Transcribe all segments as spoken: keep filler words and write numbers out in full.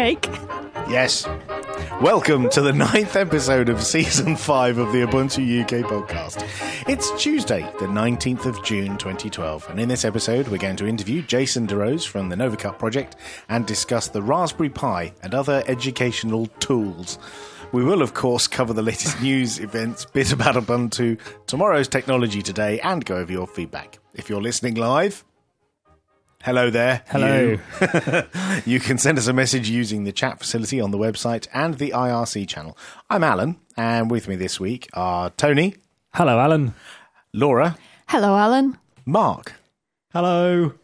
cake. Yes. Welcome to the ninth episode of Season five of the Ubuntu U K podcast. It's Tuesday, the nineteenth of June twenty twelve, and in this episode we're going to interview Jason DeRose from the NovaCut project and discuss the Raspberry Pi and other educational tools. We will, of course, cover the latest news, events, bit about Ubuntu, tomorrow's technology today, and go over your feedback. If you're listening live, hello there. Hello. You. You can send us a message using the chat facility on the website and the I R C channel. I'm Alan, and with me this week are Tony. Hello, Alan. Laura. Hello, Alan. Mark. Hello.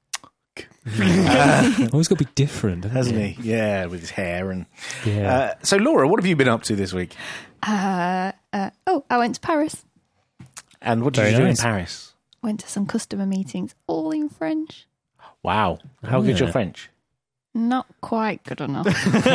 Uh, Always got to be different, Hasn't it? he? Yeah, with his hair. and. Yeah. Uh, so, Laura, what have you been up to this week? Uh, uh, oh, I went to Paris. And what did Very you do nice. in Paris? Went to some customer meetings, all in French. Wow. How Oh, good's your yeah. French? Not quite good enough.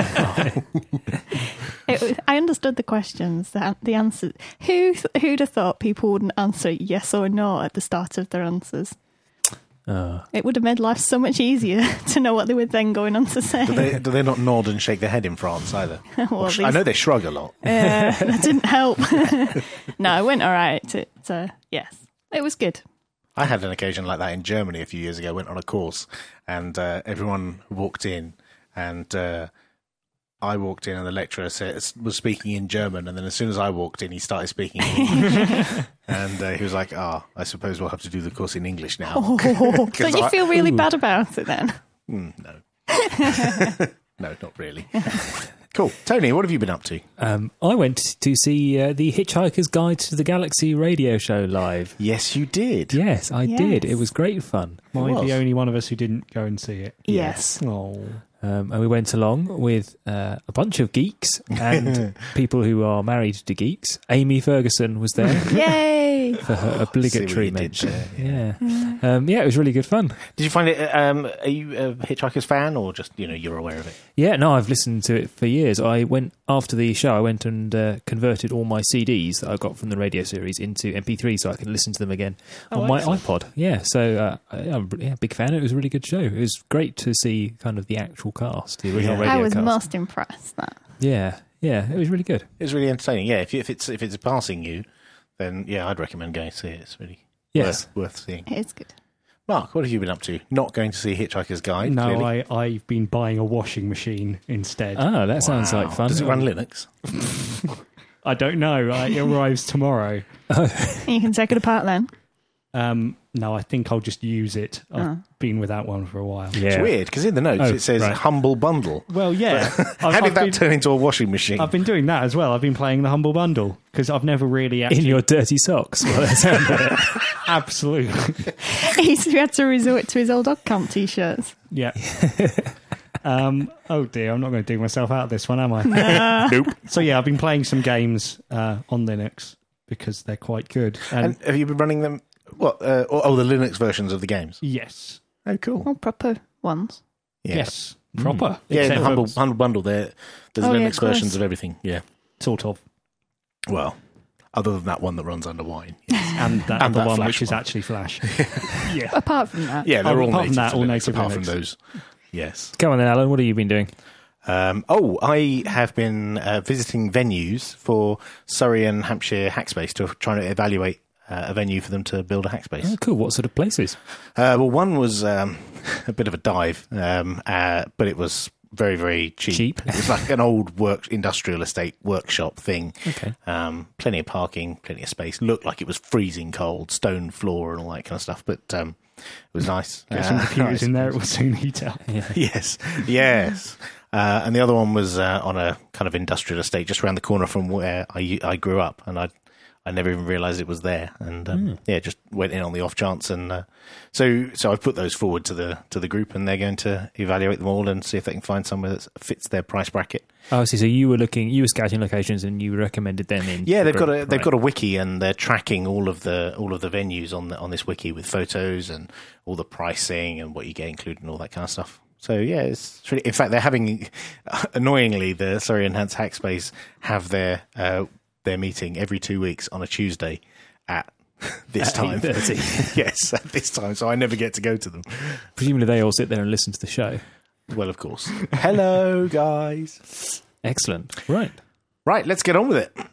it was, I understood the questions, the, the answers. Who who'd have thought people wouldn't answer yes or no at the start of their answers? Uh, It would have made life so much easier to know what they were then going on to say. Do they, do they not nod and shake their head in France either? Well, Or sh- these- I know they shrug a lot. Uh, that didn't help. No, it went all right. It, uh, yes, it was good. I had an occasion like that in Germany a few years ago. I went on a course and uh, everyone walked in and uh, I walked in and the lecturer said, was speaking in German, and then as soon as I walked in he started speaking in English. And uh, he was like, ah, I suppose we'll have to do the course in English now. Oh, 'Cause don't you I- feel really Ooh. bad about it then? Mm, no. No, not really. Cool. Tony, what have you been up to? um, I went to see uh, the Hitchhiker's Guide to the Galaxy radio show live. Yes, you did. Yes, I Yes. did. It was great fun. Am I was. the only one of us who didn't go and see it? Yes. Oh. Um, and we went along with uh, a bunch of geeks and people who are married to geeks. Amy Ferguson was there Yay! for her See what obligatory you did mention. there, Yeah. Um, yeah, it was really good fun. Did you find it, um, are you a Hitchhiker's fan or just, you know, you're aware of it? Yeah, no, I've listened to it for years. I went, after the show, I went and uh, converted all my C Ds that I got from the radio series into M P three so I can listen to them again Oh, on my excellent. iPod. Yeah, so uh, I- I'm yeah, a big fan. It was a really good show. It was great to see kind of the actual cast, the original Yeah. radio I was cast. most impressed. That Yeah, yeah, it was really good. It was really entertaining. Yeah, if, you, if it's if it's passing you, then yeah, I'd recommend going to see it. It's really Yes. worth, worth seeing. it is good. Mark, what have you been up to? Not going to see Hitchhiker's Guide, No, clearly. I, I've been buying a washing machine instead. Ah, that sounds Wow. like fun. Does it run Linux? I don't know. I, it arrives tomorrow. You can take it apart then. Um, no, I think I'll just use it. I've Oh. been without one for a while. It's Yeah. weird, because in the notes Oh, it says right. Humble Bundle. Well, yeah. I've, How did I've that been, turn into a washing machine? I've been doing that as well. I've been playing the Humble Bundle because I've never really actually... In your dirty socks. Well, that sounds like it. Absolutely. He's he had to resort to his old dog camp t-shirts. Yeah. um, oh dear, I'm not going to dig myself out of this one, am I? Nope. So yeah, I've been playing some games uh, on Linux because they're quite good. And, And have you been running them? What? Uh, oh, oh, the Linux versions of the games. yes, Oh, cool. All proper ones. Yeah. yes, proper. Yeah, in Except the for Humble, Humble Bundle, there, there's Oh, yeah, Linux of course. versions of everything. Yeah. sort of. Well, other than that one that runs under wine. Yeah, And that And other that one, Flash which is one. actually Flash. yeah. Apart from that, yeah they're Oh, all apart from native that, to all Linux, native apart from Linux. those. Yes. Come on then, Alan. What have you been doing? Um, oh, I have been uh, visiting venues for Surrey and Hampshire Hackspace to try to evaluate uh, a venue for them to build a Hackspace. Oh, cool. What sort of places? Uh, well, one was um, a bit of a dive, um, uh, but it was very, very cheap. Cheap. It was like an old work industrial estate workshop thing. Okay. Um, plenty of parking, plenty of space. Looked like it was freezing cold, stone floor and all that kind of stuff, but um, it was nice. Get some Uh, computers nice. in there, it will soon heat up. Yes, yes. Uh, and the other one was uh, on a kind of industrial estate just around the corner from where I, I grew up, and I I never even realised it was there, and um, Mm. yeah, just went in on the off chance, and uh, so so I put those forward to the to the group, and they're going to evaluate them all and see if they can find somewhere that fits their price bracket. Oh, I see. So you were looking, you were scouting locations, and you recommended them in. Yeah, the they've got group, a they've right. got a wiki, and they're tracking all of the all of the venues on the, on this wiki with photos and all the pricing and what you get included and all that kind of stuff. So yeah, it's, it's really. In fact, they're having annoyingly the Surrey Enhanced Hackspace have their uh, their meeting every two weeks on a Tuesday at this At time. eight thirty. Yes, at this time. So I never get to go to them. Presumably they all sit there and listen to the show. Well, of course. Hello, guys. Excellent. Right. Right, let's get on with it.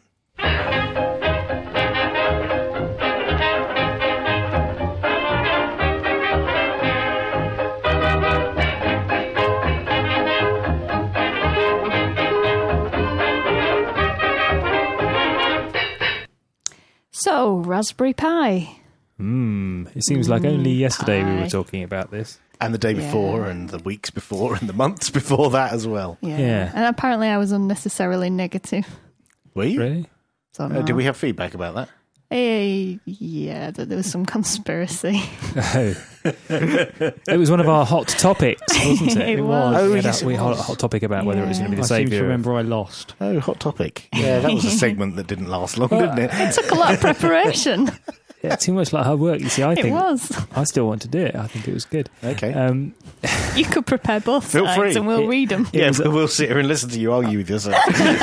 So, Raspberry Pi. Hmm. It seems like only yesterday we were pie. talking about this. And the day Yeah. before, and the weeks before, and the months before that as well. Yeah. Yeah. And apparently I was unnecessarily negative. Were you? Really? So Uh, did we have feedback about that? Eh, yeah, that there was some conspiracy. Oh. It was one of our hot topics, wasn't it? It was. Oh, we had yes, a, it we had a was. hot topic about whether it was going to be I the seem to saviour. of- remember I lost. Oh, hot topic. Yeah, that was a segment that didn't last long, didn't it? It took a lot of preparation. Yeah, too much like hard work. You see, I It think was. I still want to do it. I think it was good. Okay. Um, You could prepare both Feel sides free. and we'll It- read them. yeah, was- but we'll sit here and listen to you argue with yourself.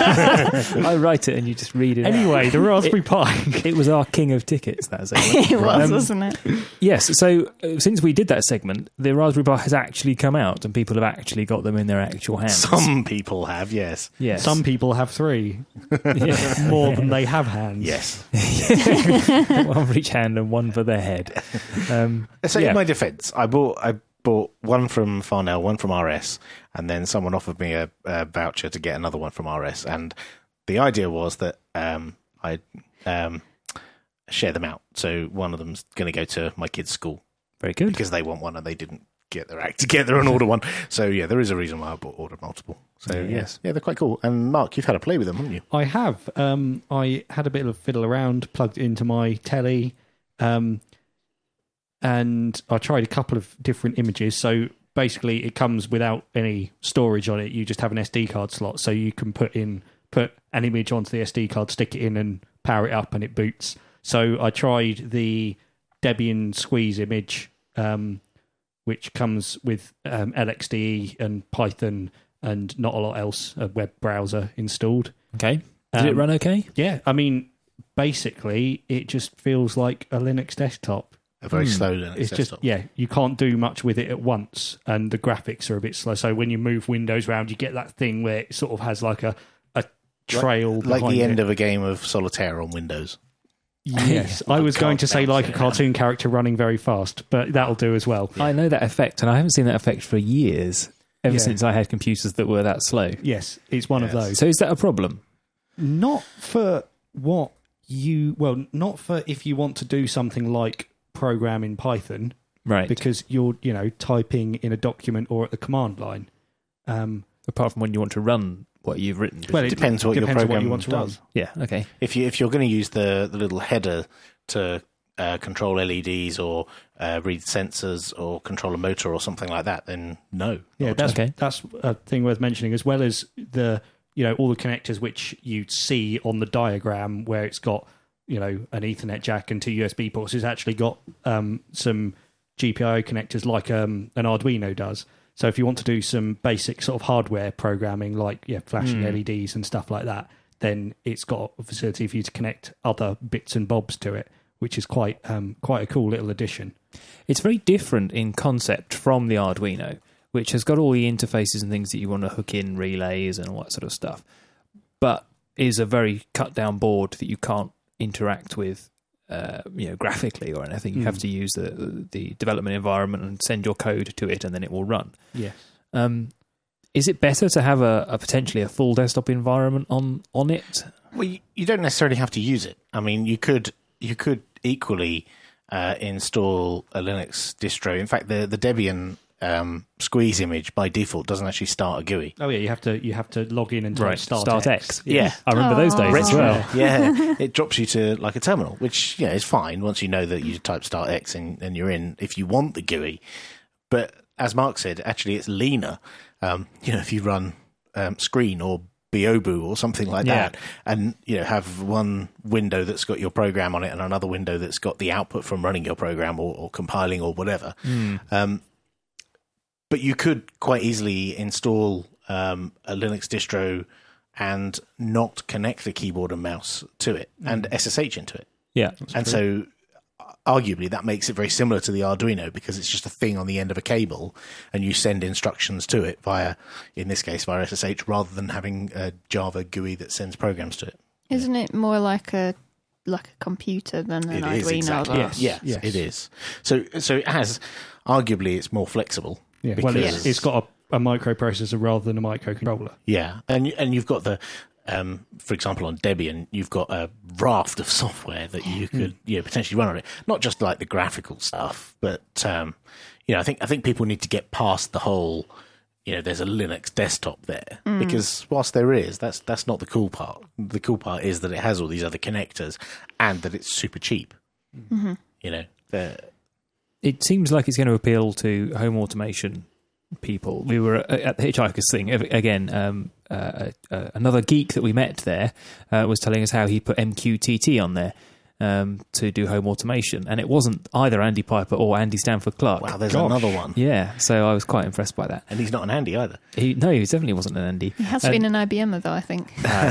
I write it and you just read it. out. Anyway, the Raspberry Pi. It was our king of tickets, that segment. It was, Um, wasn't it? Yes, so uh, since we did that segment, the Raspberry Pi has actually come out and people have actually got them in their actual hands. Some people have, yes. yes. Some people have three, Yeah. more than they have hands. Yes. One for each hand and one for their head. Um, So yeah. in my defence, I bought I bought one from Farnell, one from R S, and then someone offered me a, a voucher to get another one from R S. And the idea was that um, I um, share them out. So one of them's going to go to my kids' school Very good. because they want one and they didn't get their act together and order one. So yeah, there is a reason why I bought ordered multiple. So Yeah. yes, yeah, they're quite cool. And Mark, you've had a play with them, haven't you? I have. Um, I had a bit of fiddle around, plugged it into my telly, um, and I tried a couple of different images. So basically, it comes without any storage on it. You just have an S D card slot, so you can put in put an image onto the S D card, stick it in, and power it up, and it boots. So I tried the Debian Squeeze image, um, which comes with um, L X D E and Python and not a lot else, a web browser installed. Okay. Did it Um, run okay? Yeah, I mean, basically, it just feels like a Linux desktop. A very Hmm. slow Linux It's just, desktop. yeah, you can't do much with it at once, and the graphics are a bit slow. So when you move windows around, you get that thing where it sort of has like a, a trail Like behind the end it. of a game of solitaire on Windows. Yes, I was going to say like a cartoon character running very fast, but that'll do as well. I know that effect, and I haven't seen that effect for years, ever Yeah. since I had computers that were that slow. Yes, it's one of Yes. those. So is that a problem? Not for what you, well, not for if you want to do something like program in Python, Right. because you're, you know, typing in a document or at the command line. Um, Apart from when you want to run what you've written. well, it Depends what your depends on program what you want to does. run. Yeah, okay. If you if you're going to use the the little header to uh, control L E Ds or uh, read sensors or control a motor or something like that, then no. Yeah, Not that's Okay. that's a thing worth mentioning, as well as the, you know, all the connectors which you see on the diagram where it's got, you know, an Ethernet jack and two U S B ports. It's actually got um, some G P I O connectors like um, an Arduino does. So if you want to do some basic sort of hardware programming, like yeah, flashing Hmm. L E Ds and stuff like that, then it's got a facility for you to connect other bits and bobs to it, which is quite um, quite a cool little addition. It's very different in concept from the Arduino, which has got all the interfaces and things that you want to hook in, relays and all that sort of stuff, but is a very cut down board that you can't interact with, uh, you know, graphically or anything. You Mm. have to use the the development environment and send your code to it, and then it will run. Yes. Um, is it better to have a, a potentially a full desktop environment on on it? Well, you, you don't necessarily have to use it. I mean, you could you could equally uh, install a Linux distro. In fact, the the Debian um, Squeeze image by default doesn't actually start a G U I. Oh yeah, you have to you have to log in and type Right, start, Start X. X. Yeah. I remember those days as Aw. well. Yeah, it drops you to like a terminal, which you know is fine once you know that you type start X and, and you're in. If you want the G U I, but as Mark said, actually it's leaner. Um, you know, if you run um, Screen or Biobu or something like Yeah. that, and you know have one window that's got your program on it and another window that's got the output from running your program or, or compiling or whatever. Mm. Um, but you could quite easily install um, a Linux distro and not connect a keyboard and mouse to it and S S H into it. Yeah. and so arguably that makes it very similar to the Arduino because it's just a thing on the end of a cable and you send instructions to it via, in this case, via S S H rather than having a Java G U I that sends programs to it. Isn't it more like a like a computer than an It Arduino? is, exactly. though? Yes. Yes, Yes. it is. So, so it has, arguably, it's more flexible. Yeah. Because, Well, it's, it's got a, a microprocessor rather than a microcontroller. yeah, and and you've got the, um, for example, on Debian, you've got a raft of software that you could, you know, potentially run on it. Not just like the graphical stuff, but um, you know, I think I think people need to get past the whole, you know, there's a Linux desktop there because whilst there is, that's that's not the cool part. The cool part is that it has all these other connectors and that it's super cheap. Mm-hmm. You know, the, It seems like it's going to appeal to home automation people. We were at the Hitchhikers thing again. Um, uh, uh, another geek that we met there uh, was telling us how he put M Q T T on there um, to do home automation, and it wasn't either Andy Piper or Andy Stanford Clark. wow, there's Gosh. another one. Yeah, so I was quite impressed by that. And he's not an Andy either. He, no, he definitely wasn't an Andy. He has And- been an I B M though, I think.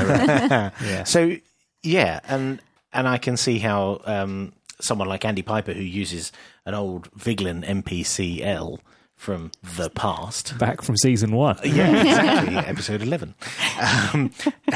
Yeah. So yeah, and and I can see how um, someone like Andy Piper, who uses an old Viglin M P C L from the past. Back from season one. Yeah, exactly. Episode eleven. Um,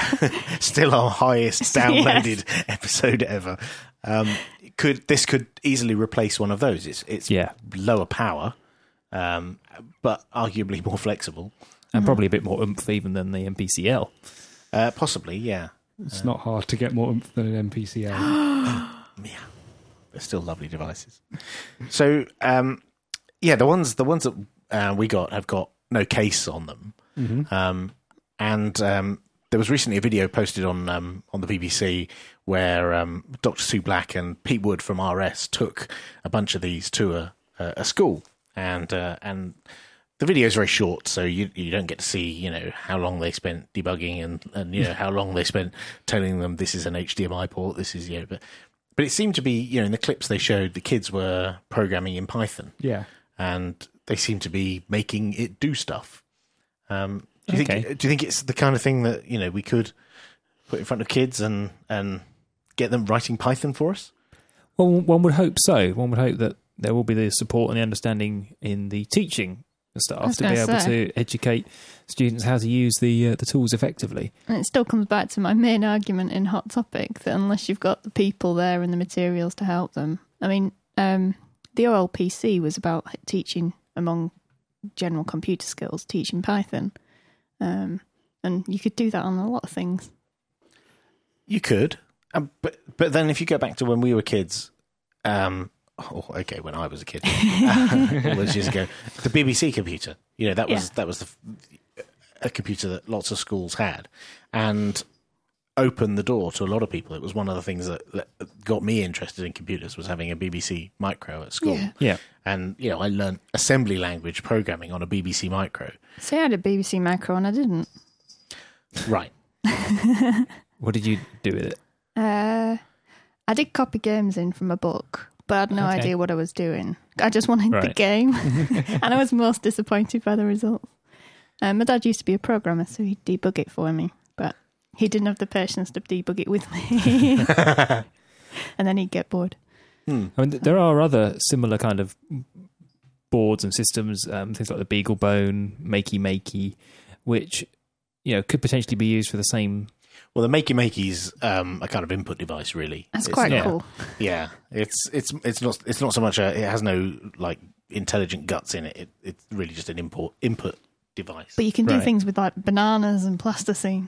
still our highest downloaded episode ever. Um, could this could easily replace one of those? It's it's Yeah. lower power, um, but arguably more flexible. And probably a bit more oomph even than the M P C L. Uh, possibly, yeah. It's not hard to get more oomph than an M P C L. Yeah, they're still lovely devices. So, um, yeah, the ones the ones that uh, we got have got no case on them, Mm-hmm. um, and um, there was recently a video posted on um, on the B B C where um, Doctor Sue Black and Pete Wood from R S took a bunch of these to a, a, a school, and uh, and the video is very short, so you you don't get to see, you know, how long they spent debugging and, and you know how long they spent telling them this is an H D M I port, this is, you know, but but it seemed to be, you know, in the clips they showed, the kids were programming in Python, Yeah. and they seem to be making it do stuff. Um, do you Okay. think do you think it's the kind of thing that, you know, we could put in front of kids and and get them writing Python for us? Well, one would hope so. One would hope that there will be the support and the understanding in the teaching staff was to be gonna able say. to educate students how to use the uh, the tools effectively. And it still comes back to my main argument in Hot Topic that unless you've got the people there and the materials to help them, I mean, um, the O L P C was about teaching among general computer skills, teaching Python, um, and you could do that on a lot of things. You could, um, but but then if you go back to when we were kids, um, oh, okay, when I was a kid, all those years ago, the B B C computer, you know, that was Yeah. that was the, a computer that lots of schools had, and opened the door to a lot of people. It was one of the things that, that got me interested in computers, was having a B B C micro at school. Yeah. Yeah. And, you know, I learned assembly language programming on a B B C micro. So I had a B B C Micro and I didn't. Right. What did you do with it? Uh, I did copy games in from a book, but I had no Okay. idea what I was doing. I just wanted the Right. game, and I was most disappointed by the results. Um, my dad used to be a programmer, so he'd debug it for me, but he didn't have the patience to debug it with me. And then he'd get bored. I mean, th- there are other similar kind of boards and systems, um, things like the BeagleBone, Makey Makey, which, you know, could potentially be used for the same. Well, the Makey Makey's um, a kind of input device, really. That's It's quite yeah. cool. Yeah, it's it's it's not it's not so much a, it has no like intelligent guts in it. it it's really just an import input device. But you can do Right. things with like bananas and plasticine.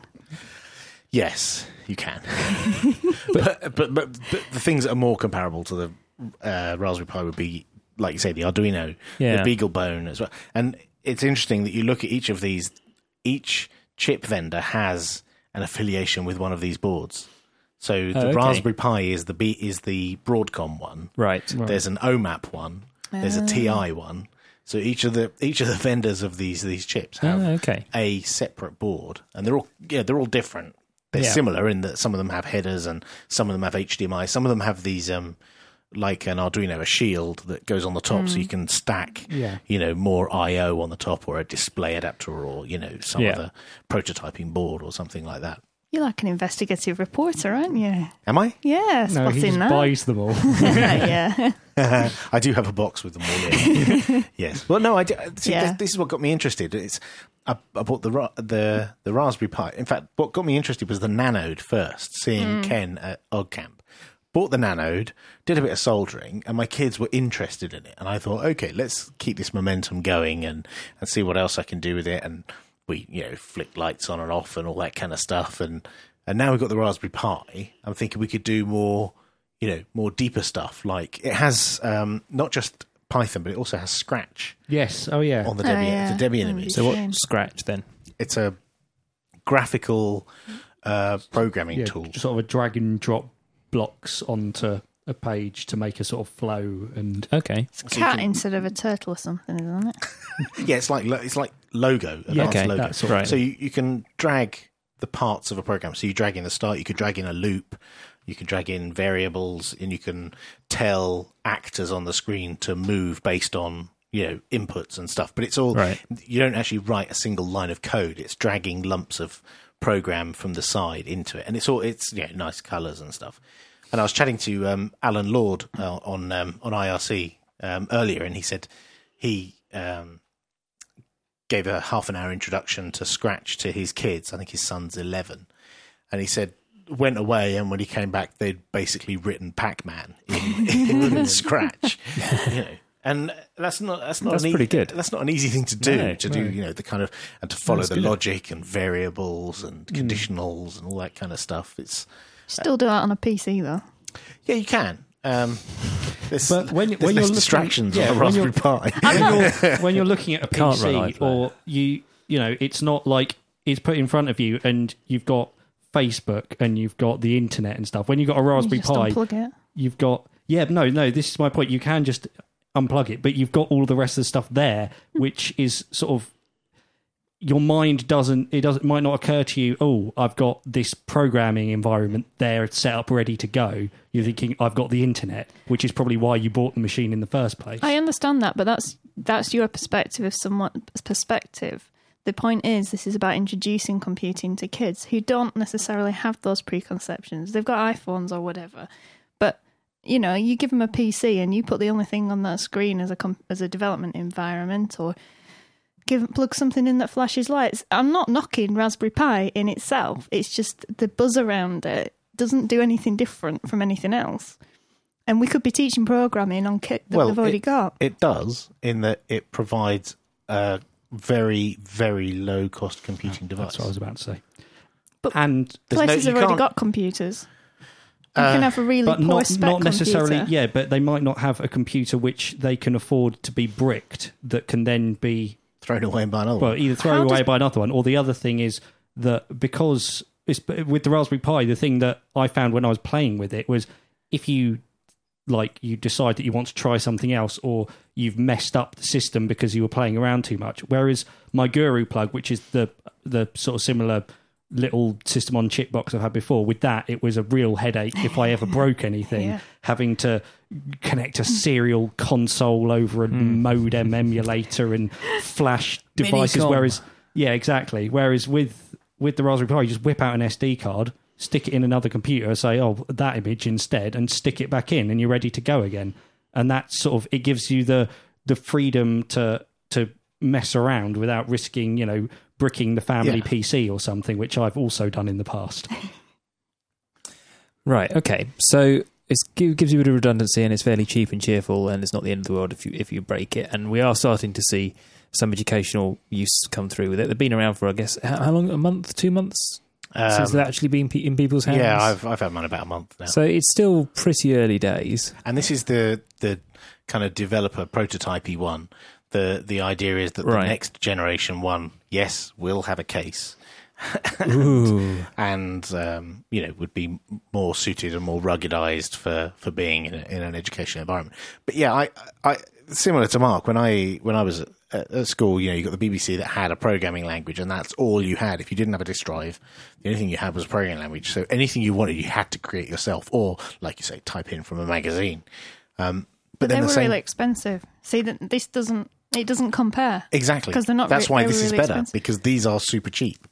Yes, you can. but, but but but the things that are more comparable to the uh, Raspberry Pi would be, like you say, the Arduino, Yeah. the BeagleBone as well. And it's interesting that you look at each of these. Each chip vendor has an affiliation with one of these boards. So the Oh, okay. Raspberry Pi is the B is the Broadcom one. Right. Right. There's an O M A P one. There's a T I one. So each of the each of the vendors of these these chips have Oh, okay. a separate board, and they're all yeah they're all different. They're Yeah. similar in that some of them have headers and some of them have H D M I. Some of them have these um like an Arduino, a shield that goes on the top, so you can stack Yeah. you know more I O on the top, or a display adapter, or you know some Yeah. other prototyping board or something like that. You're like an investigative reporter, aren't you? Am I? Yeah, No, he spotting just that. buys them all. Yeah. I do have a box with them all in. Yes. Well, no, I do, see, Yeah. this, this is what got me interested. It's I, I bought the ra- the the Raspberry Pi. In fact, what got me interested was the Nanode first. Seeing Ken at OggCamp, bought the Nanode, did a bit of soldering, and my kids were interested in it. And I thought, okay, let's keep this momentum going and and see what else I can do with it. And we, you know, flick lights on and off and all that kind of stuff. And and now we've got the Raspberry Pi. I'm thinking we could do more, you know, more deeper stuff. Like it has um, not just Python, but it also has Scratch Yes. Oh, yeah. on the Oh, Debian, yeah. the Debian Oh, image. So what Shame. Scratch then? It's a graphical uh, programming yeah, tool. sort of a drag and drop blocks onto a page to make a sort of flow. And Okay. It's a So you cat can- instead of a turtle or something, isn't it? Yeah, it's like lo- it's like logo, Yeah, advanced okay, logo. that sort of Right. So you, you can drag the parts of a program. So you drag in the start, you could drag in a loop, you can drag in variables, and you can tell actors on the screen to move based on, you know, inputs and stuff. But it's all, Right. you don't actually write a single line of code. It's dragging lumps of program from the side into it. And it's all, it's, you know, nice colors and stuff. And I was chatting to um, Alan Lord uh, on um, on I R C um, earlier, and he said he um, gave a half an hour introduction to Scratch to his kids. I think his son's eleven, and he said went away, and when he came back, they'd basically written Pac-Man in, in, in Scratch. You know, and that's not that's not That's an pretty e- good. That's not an easy thing to do. No, to no. do, you know, the kind of and to follow That's the good. logic and variables and conditionals and all that kind of stuff. It's Still do that on a P C, though. yeah, you can. Um, there's, But when- there's when less you're looking- distractions yeah, on a when you're- Raspberry Pi. when you're, when you're looking at a Can't run P C, iPlayer. or you, you know, it's not like it's put in front of you and you've got Facebook and you've got the internet and stuff. When you've got a Raspberry You just Pi, unplug it. you've got yeah, no, no. This is my point. You can just unplug it, but you've got all the rest of the stuff there, which is sort of your mind doesn't. It doesn't might not occur to you. Oh, I've got this programming environment there set up, ready to go. You're thinking I've got the internet, which is probably why you bought the machine in the first place. I understand that, but that's that's your perspective of someone's perspective. The point is, this is about introducing computing to kids who don't necessarily have those preconceptions. They've got iPhones or whatever, but you know, you give them a P C and you put the only thing on that screen as a com- as a development environment, or give plug something in that flashes lights. I'm not knocking Raspberry Pi in itself. It's just the buzz around it doesn't do anything different from anything else. And we could be teaching programming on kit that Well, they've already it- got. It does, in that it provides a very, very low cost computing device. That's what I was about to say. But and There's no- Places you have already can't- got computers. You Uh, can have a really but poor not spec not necessarily. computer. Yeah, but they might not have a computer which they can afford to be bricked that can then be Thrown away by another well one. either thrown How away does- by another one, or the other thing is that because it's, with the Raspberry Pi, the thing that I found when I was playing with it was if you like you decide that you want to try something else, or you've messed up the system because you were playing around too much. Whereas my Guru plug, which is the the sort of similar little system on chip box I've had before, with that it was a real headache if I ever broke anything, Yeah. having to connect a serial console over a modem emulator and flash devices. Minicom. Whereas, yeah, exactly. Whereas with with the Raspberry Pi, you just whip out an S D card, stick it in another computer, say, oh, that image instead, and stick it back in, and you're ready to go again. And that sort of it gives you the the freedom to to mess around without risking, you know, bricking the family Yeah. P C or something, which I've also done in the past. Right. Okay. So it gives you a bit of redundancy, and it's fairly cheap and cheerful, and it's not the end of the world if you if you break it. And we are starting to see some educational use come through with it. They've been around for, I guess, how, how long? A month, two months since Um, they've actually been pe- in people's hands. yeah, I've I've had mine about a month now. So it's still pretty early days. And this is the the kind of developer prototypey one. The the idea is that Right. the next generation one, yes, will have a case. Ooh. and um, you know, would be more suited and more ruggedized for, for being in, a, in an education environment. But yeah, I, I similar to Mark, when I when I was at, at school, you know, you got the B B C that had a programming language, and that's all you had. If you didn't have a disk drive, the only thing you had was a programming language. So anything you wanted, you had to create yourself, or like you say, type in from a magazine. Um, but, But then they the were same, really expensive. See, that this doesn't it doesn't compare. exactly 'Cause they're not That's re- why they this were is really better expensive. because these are super cheap.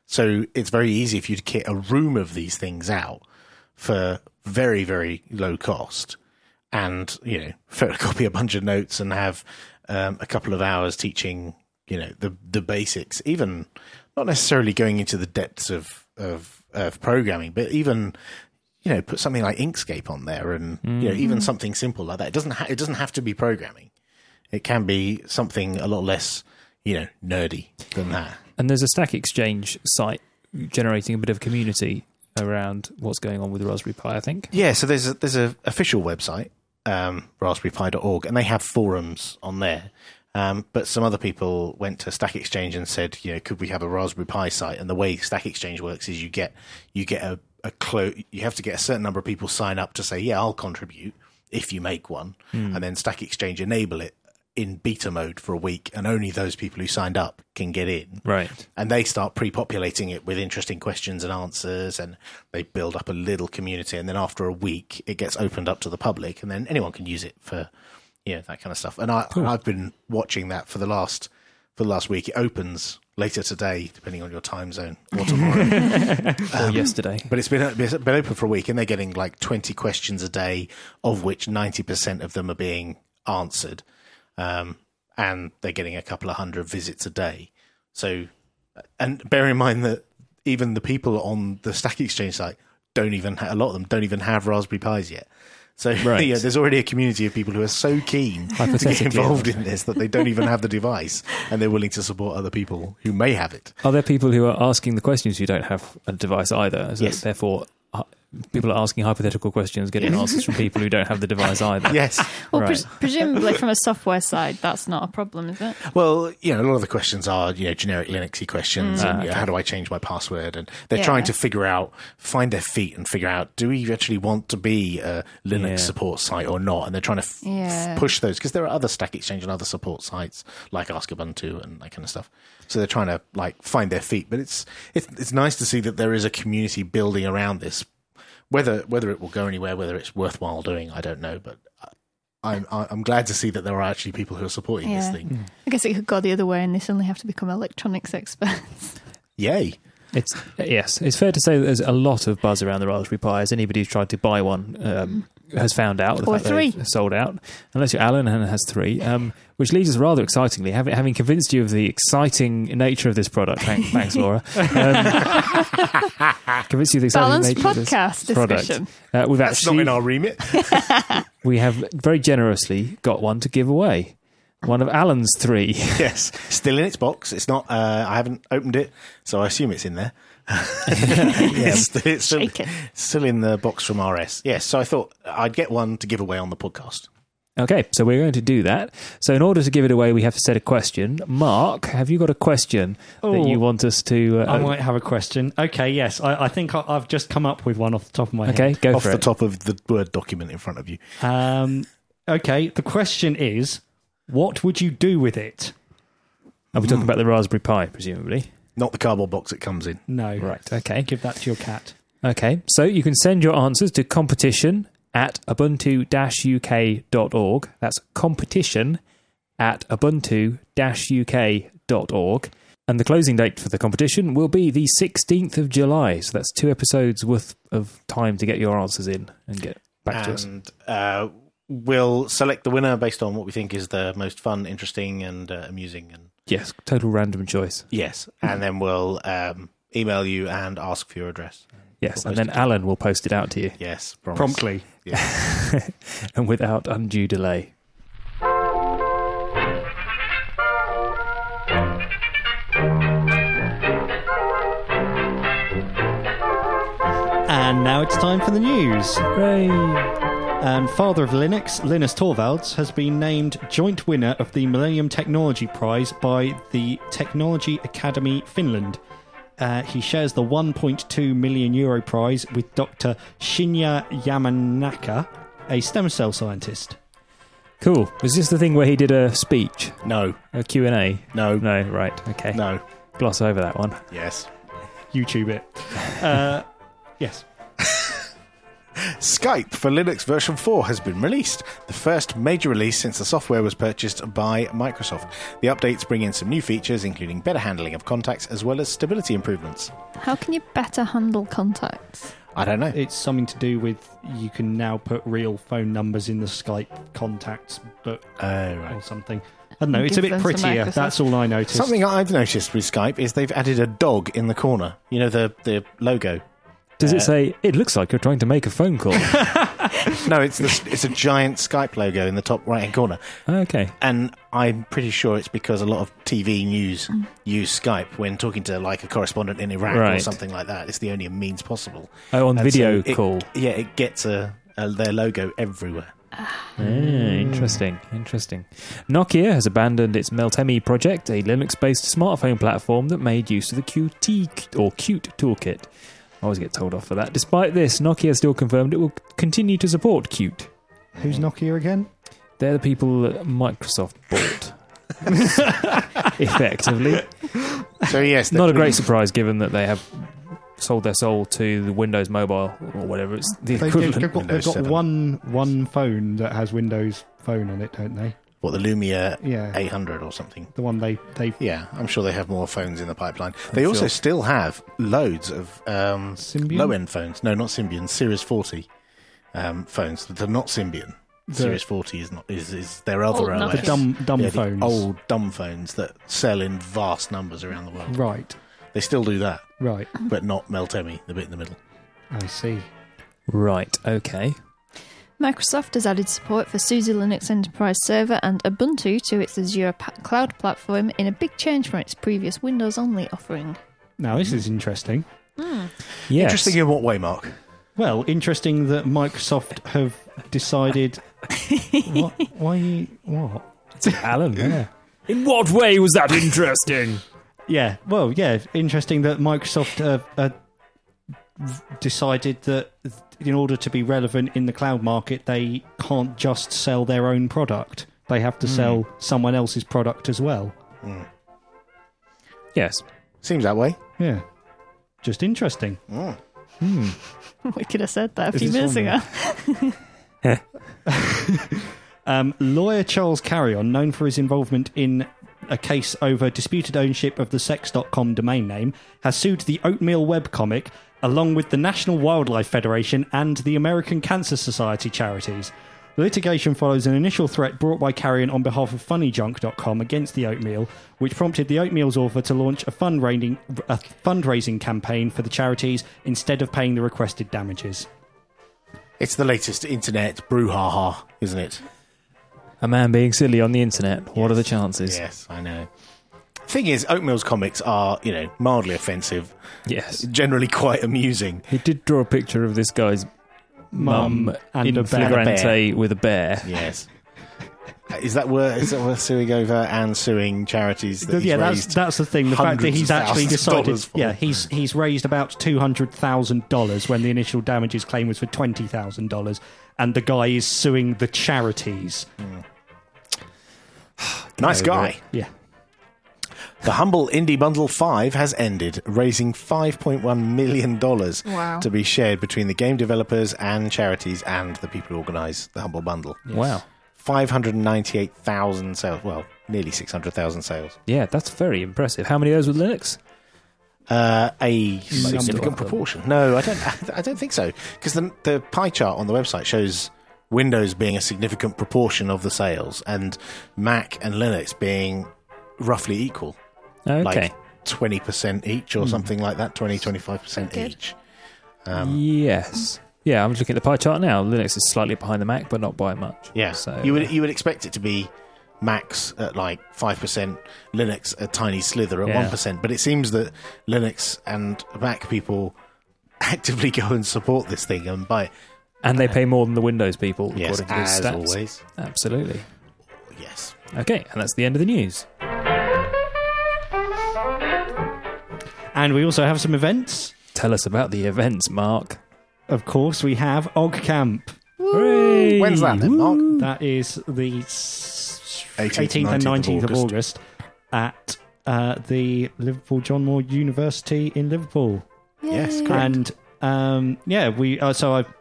So it's very easy if you kit a room of these things out for very, very low cost and, you know, photocopy a bunch of notes and have um, a couple of hours teaching, you know, the the basics, even not necessarily going into the depths of, of, of programming, but even, you know, put something like Inkscape on there and, mm. you know, even something simple like that. It doesn't ha- it doesn't have to be programming. It can be something a lot less, you know, nerdy than that. And there's a Stack Exchange site generating a bit of community around what's going on with the Raspberry Pi, I think. Yeah, so there's a, there's a official website, um, raspberry pi dot org, and they have forums on there. Um, but some other people went to Stack Exchange and said, you know, could we have a Raspberry Pi site? And the way Stack Exchange works is you get you get a, a clo- you have to get a certain number of people sign up to say, yeah, I'll contribute if you make one, mm. and then Stack Exchange enable it in beta mode for a week, and only those people who signed up can get in. Right. And they start pre-populating it with interesting questions and answers, and they build up a little community. And then after a week, it gets opened up to the public, and then anyone can use it for, you know, that kind of stuff. And I, cool. I've been watching that for the last for the last week. It opens later today, depending on your time zone, or tomorrow, um, or yesterday. But it's been it's been open for a week, and they're getting like twenty questions a day, of which ninety percent of them are being answered. Um, and they're getting a couple of hundred visits a day. So, and bear in mind that even the people on the Stack Exchange site don't even ha- a lot of them don't even have Raspberry Pis yet. So right. yeah, there's already a community of people who are so keen to get involved in this that they don't even have the device, and they're willing to support other people who may have it. Are there people who are asking the questions who don't have a device either? So yes. Therefore, uh, people are asking hypothetical questions, getting answers from people who don't have the device either. Yes. Well, right. pres- presumably from a software side, that's not a problem, is it? Well, you know, a lot of the questions are, you know, generic Linuxy questions. Mm. And, Ah, you know, okay. how do I change my password? And they're Yeah. trying to figure out, find their feet and figure out, do we actually want to be a Linux Yeah. support site or not? And they're trying to f- Yeah. f- push those, because there are other Stack Exchange and other support sites like Ask Ubuntu and that kind of stuff. So they're trying to like find their feet. But it's it's it's nice to see that there is a community building around this. Whether whether it will go anywhere, whether it's worthwhile doing, I don't know. But I'm I'm glad to see that there are actually people who are supporting Yeah. this thing. I guess it could go the other way and they suddenly have to become electronics experts. Yay! It's yes, it's fair to say that there's a lot of buzz around the Raspberry Pi. As anybody who's tried to buy one um, has found out, the Or fact three. they've sold out. Unless you're Alan and has three, um, which leads us rather excitingly, having, having convinced you of the exciting nature of this product. Thanks, thanks Laura. Um, convinced you of the exciting Balanced nature of this podcast product. discussion. Uh, we've That's actually not in our remit. we have very generously got one to give away. One of Alan's three. Yes, still in its box. It's not. Uh, I haven't opened it, so I assume it's in there. it's, still, it's still, Shake it. still in the box from R S. Yes, so I thought I'd get one to give away on the podcast. Okay, so we're going to do that. So in order to give it away, we have to set a question. Mark, have you got a question Oh, that you want us to... Uh, I might have a question. Okay, yes. I, I think I, I've just come up with one off the top of my head. Okay, go Off for the it. top of the Word document in front of you. Um, okay, the question is, what would you do with it? Are we talking about the Raspberry Pi, presumably? Not the cardboard box it comes in. No. Right, okay. Give that to your cat. Okay, so you can send your answers to competition at ubuntu dash u k dot org. That's competition at ubuntu dash u k dot org. And the closing date for the competition will be the sixteenth of July. So that's two episodes worth of time to get your answers in and get back to us. And uh, we'll select the winner based on what we think is the most fun, interesting, and uh, amusing. And Yes, total random choice. yes, and then we'll um, email you and ask for your address. Yes, We'll and then post it. Alan will post it out to you. Yes, promise. Promptly. Yeah. And without undue delay. And now it's time for the news. Hooray! And father of Linux, Linus Torvalds, has been named joint winner of the Millennium Technology Prize by the Technology Academy Finland. Uh, he shares the one point two million euro prize with Doctor Shinya Yamanaka, a stem cell scientist. Cool. Was this the thing where he did a speech? No, A Q and A? no, No, right. Okay. no. Gloss over that one. Yes. YouTube it. Uh, yes. Skype for Linux version four has been released, the first major release since the software was purchased by Microsoft. The updates bring in some new features, including better handling of contacts as well as stability improvements. How can you better handle contacts? I don't know. It's something to do with you can now put real phone numbers in the Skype contacts book Oh, or right. something. I don't know, it's Give a bit them some prettier. Microsoft. That's all I noticed. Something I've noticed with Skype is they've added a dog in the corner. You know, the, the logo. Does Uh, it say, it looks like you're trying to make a phone call? No, it's the, it's a giant Skype logo in the top right-hand corner. Okay. And I'm pretty sure it's because a lot of T V news use Skype when talking to, like, a correspondent in Iraq or Right. something like that. It's the only means possible. Oh, on And video so it- call. Yeah, it gets a, a, their logo everywhere. Ah, interesting, interesting. Nokia has abandoned its Meltemi project, a Linux-based smartphone platform that made use of the Q T or Qt toolkit. I always get told off for that. Despite this, Nokia still confirmed it will continue to support Qt. Who's Nokia again? They're the people that Microsoft bought. Effectively. So, yes. Not a that- great surprise given that they have sold their soul to the Windows Mobile or whatever it's the They've, equivalent. they've got, they've Windows got seven. one one phone that has Windows Phone on it, don't they? What, the Lumia Yeah, eight hundred or something? the one they they Yeah, I'm sure they have more phones in the pipeline. They I'm also sure. still have loads of um, Symbian? low-end phones. No, not Symbian. Series forty um, phones that are not Symbian. The- Series forty is not is, is their other Old O S. numbers. the dumb dumb Yeah, the phones. old dumb phones that sell in vast numbers around the world. Right, They still do that, right. but not Meltemi, the bit in the middle. I see. Right, okay. Microsoft has added support for SUSE Linux Enterprise Server and Ubuntu to its Azure pa- cloud platform in a big change from its previous Windows-only offering. Now this is interesting. Hmm. Yes. Interesting in what way, Mark? Well, interesting that Microsoft have decided. what? Why? you- What? Alan, yeah. In what way was that interesting? Yeah. Well, yeah. Interesting that Microsoft uh, uh, decided that in order to be relevant in the cloud market, they can't just sell their own product. They have to sell someone else's product as well. Mm. Yes. Seems that way. Yeah. Just interesting. Mm. Hmm. We could have said that a Is few this minutes one ago. Um, lawyer Charles Carrion, known for his involvement in a case over disputed ownership of the sex dot com domain name, has sued the Oatmeal webcomic along with the National Wildlife Federation and the American Cancer Society charities. The litigation follows an initial threat brought by Carrion on behalf of funny junk dot com against the Oatmeal, which prompted the Oatmeal's author to launch a fundraising, a fundraising campaign for the charities instead of paying the requested damages. It's the latest internet brouhaha, isn't it? A man being silly on the internet. What are the chances? Yes, I know. Thing is, Oatmeal's comics are, you know, mildly offensive, Yes. generally quite amusing. He did draw a picture of this guy's mum Mum and in a bear. flagrante with a bear. Yes. Is that worth? Is that worth suing over and suing charities that he's yeah, that's raised? that's the thing. The fact that hundreds he's of actually thousands of decided, dollars for. yeah, he's he's raised about two hundred thousand dollars when the initial damages claim was for twenty thousand dollars, and the guy is suing the charities. Nice guy. Yeah, The Humble Indie Bundle five has ended, raising five point one million dollars Wow. to be shared between the game developers and charities and the people who organise the Humble Bundle. Wow. five hundred ninety-eight thousand sales. Well, nearly six hundred thousand sales. Yeah, that's very impressive. How many of those with Linux? Uh, a of significant them. proportion. No, I don't. I don't think so. Because the the pie chart on the website shows Windows being a significant proportion of the sales, and Mac and Linux being roughly equal, Okay. like twenty percent each or something like that. twenty, twenty-five percent Good. each. Um, yes. Yeah, I'm looking at the pie chart now. Linux is slightly behind the Mac, but not by much. yeah, So, you uh, would you would expect it to be Macs at like five percent, Linux a tiny slither at Yeah. one percent, but it seems that Linux and Mac people actively go and support this thing and buy it. And they pay more than the Windows people, Yes, according to these as stats. always. Absolutely. Yes. Okay, and that's the end of the news. and we also have some events. Tell us about the events, Mark. Of course, we have OggCamp. Hooray! When's that then, Mark? That is the s- eighteenth, eighteenth and nineteenth of August. August at uh, the Liverpool John Moore University in Liverpool. Yes, Yay. correct. And um, yeah, we uh, so I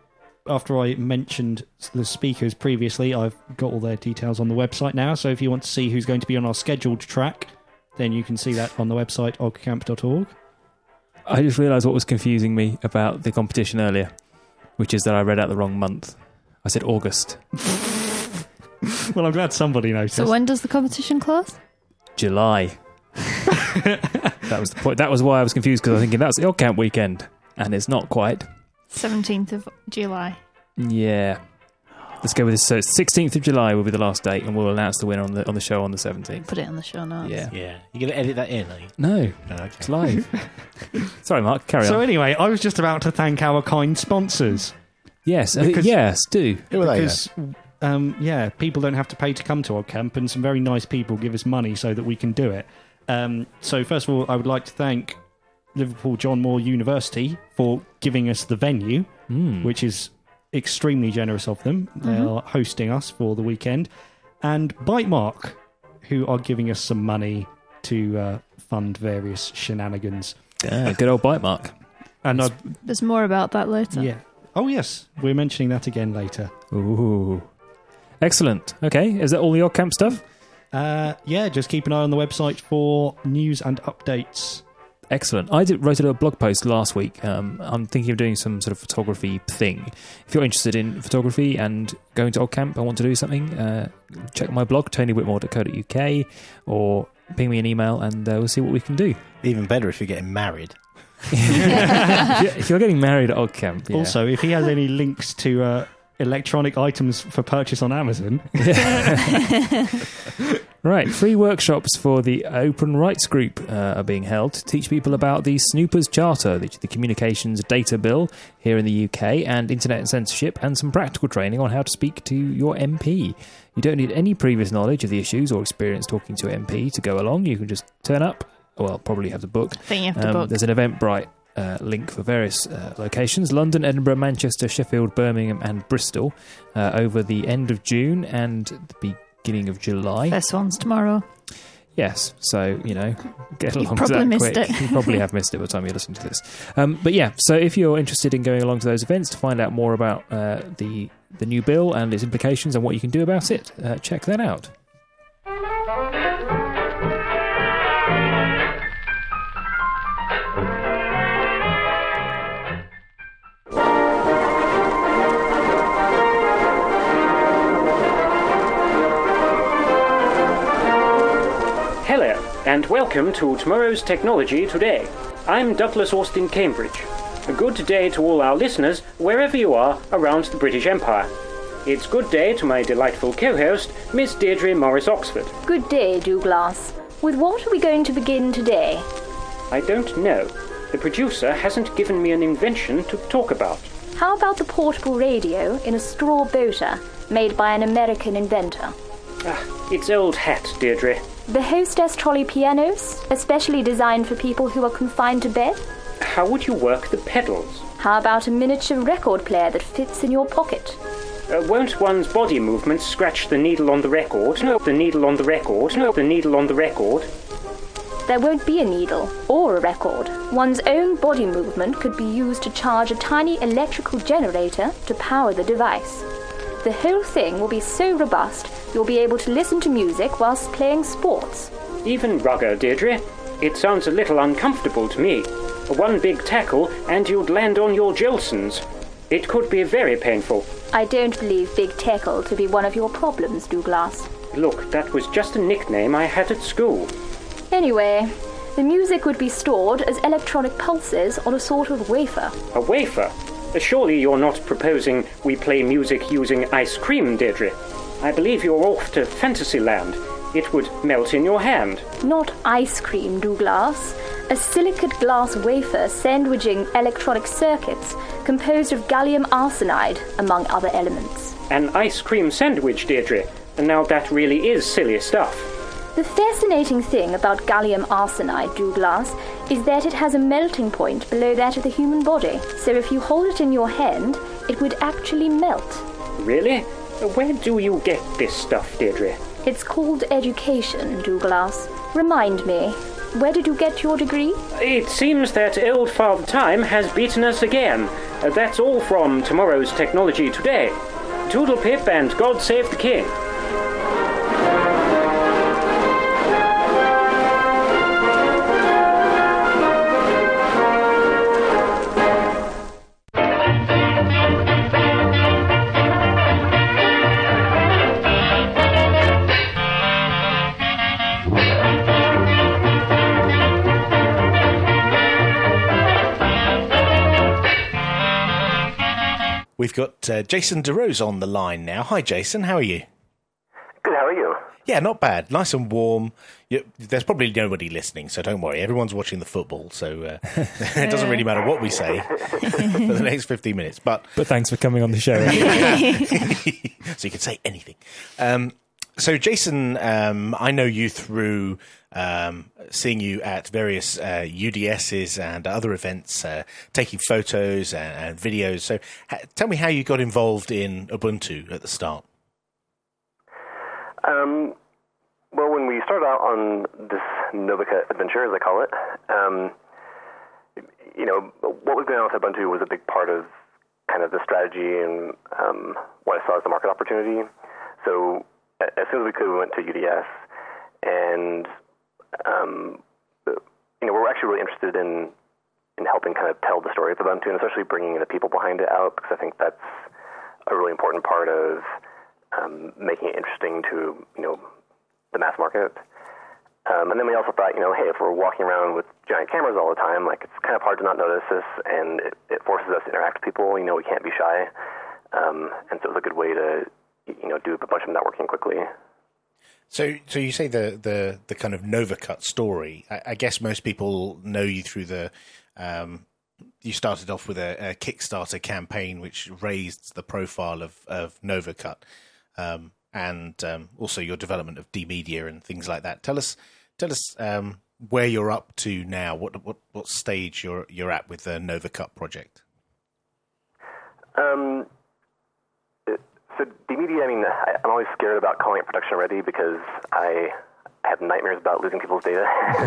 after I mentioned the speakers previously, I've got all their details on the website now. So if you want to see who's going to be on our scheduled track, then you can see that on the website, ogcamp dot org. I just realised what was confusing me about the competition earlier, which is that I read out the wrong month. I said August. Well, I'm glad somebody noticed. So when does the competition close? July. That was the point. That was why I was confused, because I was thinking that's the OggCamp weekend, and it's not quite. seventeenth of July. Yeah. Let's go with this. So sixteenth of July will be the last date, and we'll announce the winner on the on the show on the seventeenth. Put it on the show notes. Yeah. Yeah. You're going to edit that in, are you? No. Oh, okay. It's live. Sorry, Mark. Carry So on. anyway, I was just about to thank our kind sponsors. Yes. uh, Because- yes. Do. Who are they? Because, um, yeah, people don't have to pay to come to OggCamp, and some very nice people give us money so that we can do it. Um, so first of all, I would like to thank Liverpool John Moore University for giving us the venue, Mm. which is extremely generous of them. They Mhm. are hosting us for the weekend. And Bytemark, who are giving us some money to uh, fund various shenanigans. Yeah, good old bite mark. And I, There's more about that later. yeah. Oh, yes. We're mentioning that again later. Ooh. Excellent. Okay. Is that all the OggCamp stuff? Uh, yeah, just keep an eye on the website for news and updates. Excellent. I did, wrote a blog post last week. Um, I'm thinking of doing some sort of photography thing. If you're interested in photography and going to OggCamp and want to do something, uh, check my blog, tony whitmore dot co dot uk, or ping me an email and uh, we'll see what we can do. Even better if you're getting married. if, you're, if you're getting married at OggCamp, yeah. Also, if he has any links to uh, electronic items for purchase on Amazon. Right, free workshops for the Open Rights Group uh, are being held to teach people about the Snoopers Charter, the, the Communications Data Bill here in the U K, and internet and censorship, and some practical training on how to speak to your M P. You don't need any previous knowledge of the issues or experience talking to an M P to go along. You can just turn up. Well, probably have to book. I think you have to Um, book. there's an Eventbrite uh, link for various uh, locations: London, Edinburgh, Manchester, Sheffield, Birmingham, and Bristol uh, over the end of June and the beginning of July. First one's tomorrow. Yes, so, you know, get You've along to probably that missed quick. it. You probably have missed it by the time you listen to this. Um, but yeah, so if you're interested in going along to those events to find out more about uh, the the new bill and its implications and what you can do about it, uh, check that out. Hello, and welcome to Tomorrow's Technology Today. I'm Douglas Austin Cambridge. A good day to all our listeners, wherever you are around the British Empire. It's good day to my delightful co-host, Miss Deirdre Morris-Oxford. Good day, Douglas. With what are we going to begin today? I don't know. The producer hasn't given me an invention to talk about. How about the portable radio in a straw boater made by an American inventor? Ah, it's old hat, Deirdre. The hostess trolley pianos, especially designed for people who are confined to bed? How would you work the pedals? How about a miniature record player that fits in your pocket? Uh, won't one's body movements scratch the needle on the record? No, the needle on the record. No, the needle on the record. There won't be a needle or a record. One's own body movement could be used to charge a tiny electrical generator to power the device. The whole thing will be so robust you'll be able to listen to music whilst playing sports. Even rugger, Deirdre. It sounds a little uncomfortable to me. One big tackle and you'd land on your Jolsons. It could be very painful. I don't believe Big Tackle to be one of your problems, Douglas. Look, that was just a nickname I had at school. Anyway, the music would be stored as electronic pulses on a sort of wafer. A wafer? Surely you're not proposing we play music using ice cream, Deirdre? I believe you're off to Fantasyland. It would melt in your hand. Not ice cream, Douglas. A silicate glass wafer sandwiching electronic circuits composed of gallium arsenide, among other elements. An ice cream sandwich, Deirdre. And now that really is silly stuff. The fascinating thing about gallium arsenide, Douglas, is that it has a melting point below that of the human body. So if you hold it in your hand, it would actually melt. Really? Where do you get this stuff, Deirdre? It's called education, Douglas. Remind me, where did you get your degree? It seems that old Father Time has beaten us again. Uh, that's all from Tomorrow's Technology Today. Toodle Pip and God Save the King. We've got uh, Jason DeRose on the line now. Hi, Jason. How are you? Good. How are you? Yeah, not bad. Nice and warm. You, there's probably nobody listening, so don't worry. Everyone's watching the football, so uh, it doesn't really matter what we say for the next fifteen minutes. But But thanks for coming on the show. so you can say anything. Um, so, Jason, um, I know you through um, seeing you at various uh, U D S's and other events, uh, taking photos and, and videos. So, ha- tell me how you got involved in Ubuntu at the start. Um, well, when we started out on this Novacut adventure, as I call it, um, you know, what was going on with Ubuntu was a big part of kind of the strategy and um, what I saw as the market opportunity. So as soon as we could, we went to U D S, and um, you know, we're actually really interested in in helping kind of tell the story of Ubuntu, and especially bringing the people behind it out, because I think that's a really important part of um, making it interesting to, you know, the mass market. Um, and then we also thought, you know, hey, if we're walking around with giant cameras all the time, like, it's kind of hard to not notice this, and it, it forces us to interact with people. You know, we can't be shy, um, and so it was a good way to, you know, do a bunch of networking quickly. So, so you say the, the, the kind of Novacut story. I, I guess most people know you through the. Um, you started off with a, a Kickstarter campaign which raised the profile of, of Novacut, um, and um, also your development of D-Media and things like that. Tell us, tell us um, where you're up to now. What what what stage you're you're at with the Novacut project? Um. So D-Media, I mean, I, I'm always scared about calling it production ready because I have nightmares about losing people's data.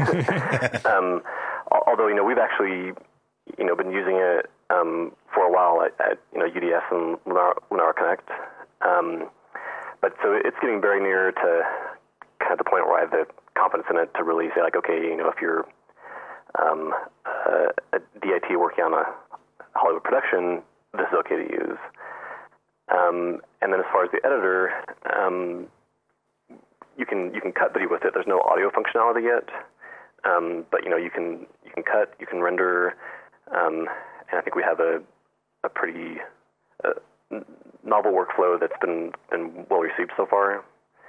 um, although, you know, we've actually, you know, been using it um, for a while at, at, you know, U D S and Lunar, Lunar Connect. Um, but so it's getting very near to kind of the point where I have the confidence in it to really say, like, okay, you know, if you're um, uh, a D I T working on a Hollywood production, this is okay to use. Um, and then as far as the editor, um, you can you can cut video with it. There's no audio functionality yet, um, but you know you can you can cut, you can render, um, and I think we have a a pretty uh, novel workflow that's been been well received so far.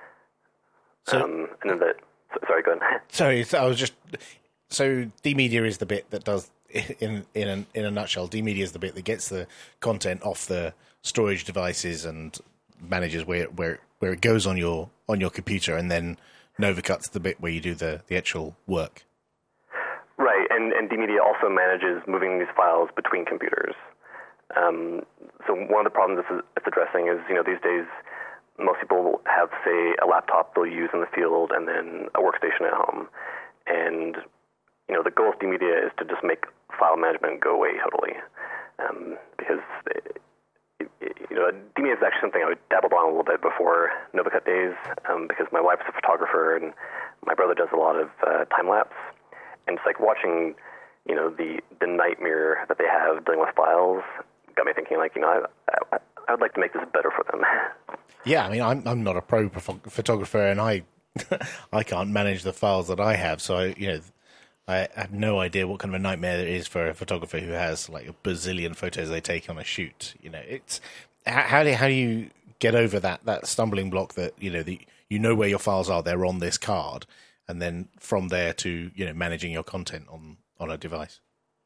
So, um, and then that sorry, go ahead. Sorry, I was just so D-Media is the bit that does in in a, in a nutshell. D-Media is the bit that gets the content off the storage devices and manages where where where it goes on your on your computer, and then Novacut's the bit where you do the, the actual work. Right, and, and D-Media also manages moving these files between computers. Um, so one of the problems it's, it's addressing is, you know, these days most people have, say, a laptop they'll use in the field and then a workstation at home. And, you know, the goal of D-Media is to just make file management go away totally. Um, because... It, You know, D-Media is actually something I dabbled on a little bit before Novacut days, um, because my wife's a photographer and my brother does a lot of uh, time lapse, and it's like watching, you know, the the nightmare that they have dealing with files got me thinking, like, you know, I, I, I would like to make this better for them. Yeah, I mean, I'm I'm not a pro photographer, and I I can't manage the files that I have, so I, you know. I have no idea what kind of a nightmare it is for a photographer who has like a bazillion photos they take on a shoot. You know, it's how do how do you get over that, that stumbling block that, you know, the you know where your files are, they're on this card, and then from there to, you know, managing your content on, on a device.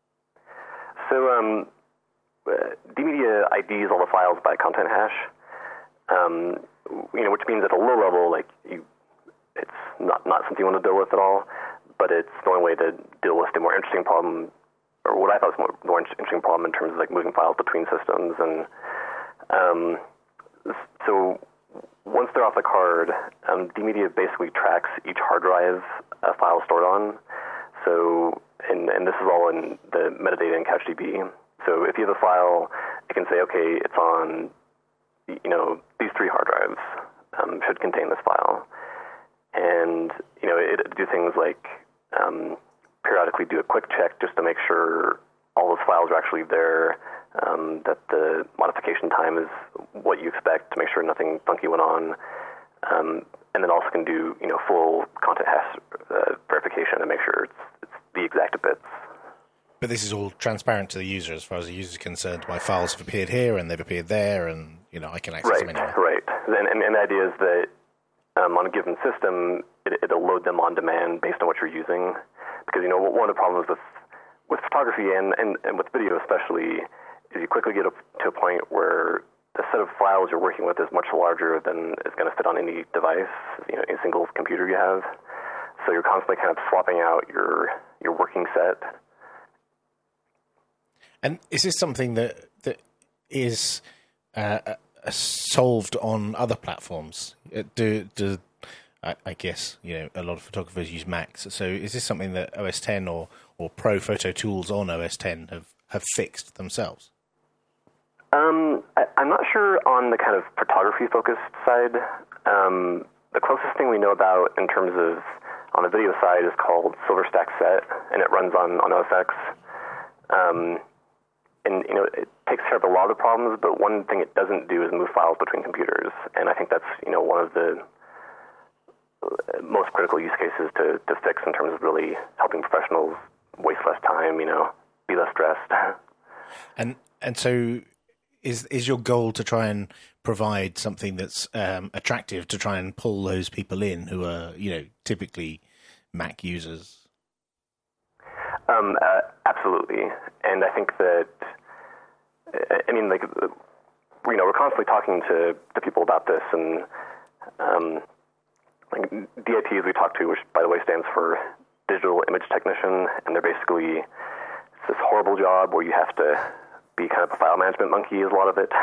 So um, uh, D-Media I Ds all the files by content hash, um, you know, which means at a low level, like you, it's not not something you want to deal with at all. But it's the only way to deal with the more interesting problem, or what I thought was more, more interesting problem in terms of like moving files between systems. And um, so once they're off the card, um, D-Media basically tracks each hard drive a file stored on. So, and, and this is all in the metadata in CouchDB. So if you have a file, it can say, okay, it's on, you know, these three hard drives um, should contain this file. And, you know, it, it do things like um, periodically do a quick check just to make sure all those files are actually there, um, that the modification time is what you expect, to make sure nothing funky went on. Um, and then also can do, you know, full content hash uh, verification to make sure it's, it's the exact bits. But this is all transparent to the user as far as the user is concerned. My files have appeared here and they've appeared there, and, you know, I can access right, them anywhere. Right, and, and, and the idea is that um, on a given system, it, it'll load them on demand based on what you're using. Because, you know, one of the problems with, with photography and, and, and with video especially is you quickly get up to a point where the set of files you're working with is much larger than is going to fit on any device, you know, any single computer you have. So you're constantly kind of swapping out your your working set. And is this something that that is uh, solved on other platforms? Do do I, I guess you know a lot of photographers use Macs. So is this something that O S ten or or Pro Photo tools on O S ten have, have fixed themselves? Um, I, I'm not sure on the kind of photography-focused side. Um, the closest thing we know about in terms of on the video side is called Silver Stack Set, and it runs on, on O S X. Um, and, you know, it takes care of a lot of the problems, but one thing it doesn't do is move files between computers. And I think that's, you know, one of the most critical use cases to, to fix in terms of really helping professionals waste less time, you know, be less stressed. And, and so... Is is your goal to try and provide something that's um, attractive to try and pull those people in who are, you know, typically Mac users? Um, uh, absolutely, and I think that, I mean, like, you know, we're constantly talking to, to people about this, and um, like D I T, as we talk to, which by the way stands for Digital Image Technician, and they're basically it's this horrible job where you have to be kind of a file management monkey is a lot of it.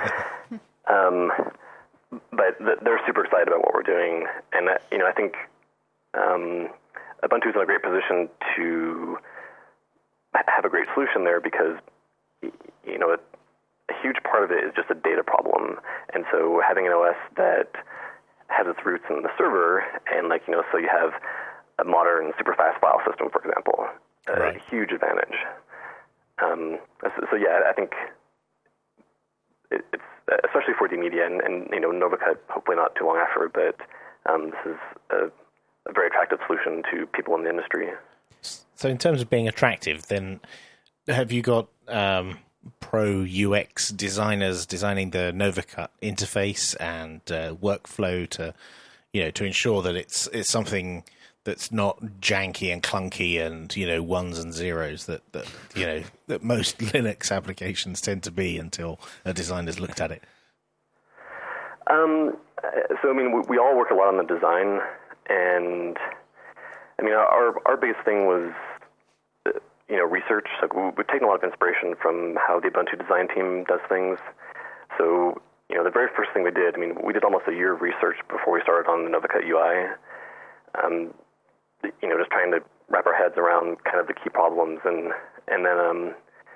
um, but th- they're super excited about what we're doing. And, that, you know, I think um, Ubuntu's in a great position to have a great solution there because, you know, a huge part of it is just a data problem. And so having an O S that has its roots in the server and, like, you know, so you have a modern super fast file system, for example, right. A huge advantage. Um, so, so yeah, I think it, it's especially for D Media and, and you know NovaCut. Hopefully not too long after, but um, this is a, a very attractive solution to people in the industry. So, in terms of being attractive, then have you got um, pro U X designers designing the NovaCut interface and uh, workflow to, you know, to ensure that it's it's something that's not janky and clunky and, you know, ones and zeros that, that you know, that most Linux applications tend to be until a designer's looked at it? Um, so, I mean, we, we all work a lot on the design, and, I mean, our our biggest thing was, you know, research. Like, we, we've taken a lot of inspiration from how the Ubuntu design team does things. So, you know, the very first thing we did, I mean, we did almost a year of research before we started on the NovaCut U I. Um, you know, just trying to wrap our heads around kind of the key problems, and and then um,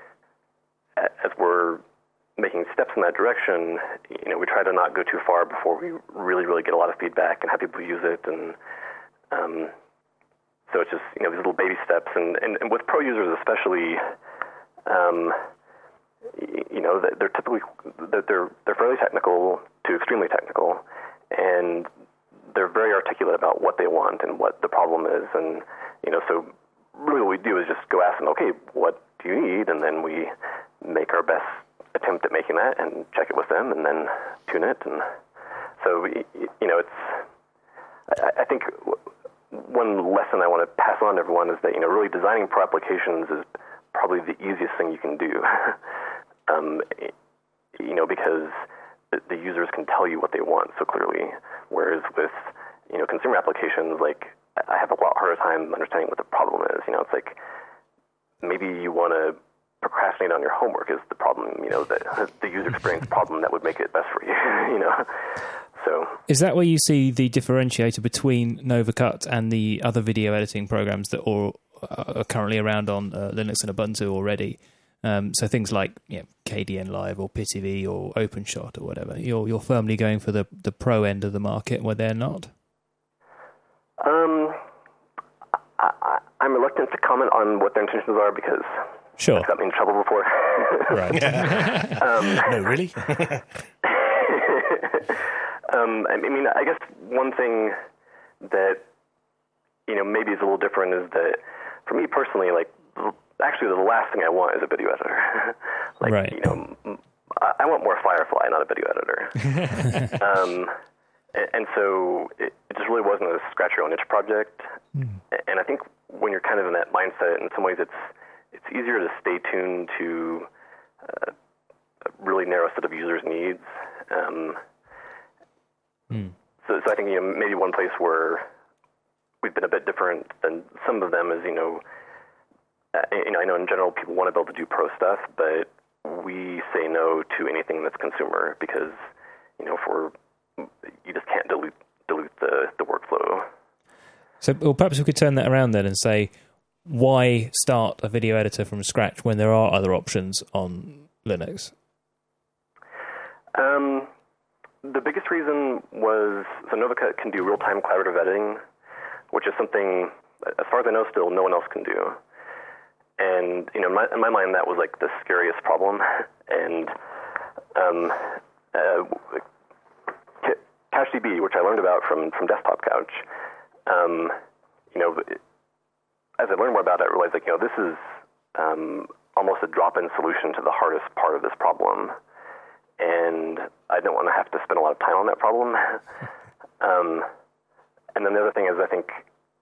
as we're making steps in that direction, you know, we try to not go too far before we really, really get a lot of feedback and have people use it, and um, so it's just, you know, these little baby steps, and, and, and with pro users especially, um, you know, they're typically they're they're fairly technical to extremely technical, and they're very articulate about what they want and what the problem is. And, you know, so really what we do is just go ask them, okay, what do you need? And then we make our best attempt at making that and check it with them and then tune it. And so, you know, it's, I, I think one lesson I want to pass on to everyone is that, you know, really designing pro applications is probably the easiest thing you can do. um, you know, because the users can tell you what they want so clearly, whereas with, you know, consumer applications, like, I have a lot harder time understanding what the problem is. You know, it's like maybe you want to procrastinate on your homework is the problem, you know, the, the user experience problem that would make it best for you, you know. So is that where you see the differentiator between NovaCut and the other video editing programs that are, are currently around on uh, Linux and Ubuntu already? Um, so things like you know, K D N Live or P I T V or OpenShot or whatever, you're you're firmly going for the, the pro end of the market where they're not? Um, I, I, I'm reluctant to comment on what their intentions are because sure. it's got me in trouble before. Right. um, no, really? um, I mean, I guess one thing that, you know, maybe is a little different is that for me personally, like, actually the last thing I want is a video editor. like, right. you know, I want more Firefly, not a video editor. um, and, and so it, it just really wasn't a scratch your own itch project. Mm. And I think when you're kind of in that mindset, in some ways it's it's easier to stay tuned to uh, a really narrow set of users' needs. Um, mm. so, so I think, you know, maybe one place where we've been a bit different than some of them is, you know, uh, you know, I know in general people want to be able to do pro stuff, but we say no to anything that's consumer because, you know, if we're, you just can't dilute dilute the, the workflow. So, well, perhaps we could turn that around then and say, why start a video editor from scratch when there are other options on Linux? Um, the biggest reason was, so NovaCut can do real-time collaborative editing, which is something, as far as I know, still no one else can do. And, you know, my, in my mind, that was like the scariest problem. And um, uh, CouchDB, which I learned about from, from Desktop Couch, um, you know, as I learned more about it, I realized, like, you know, this is um, almost a drop-in solution to the hardest part of this problem. And I don't want to have to spend a lot of time on that problem. um, and then the other thing is, I think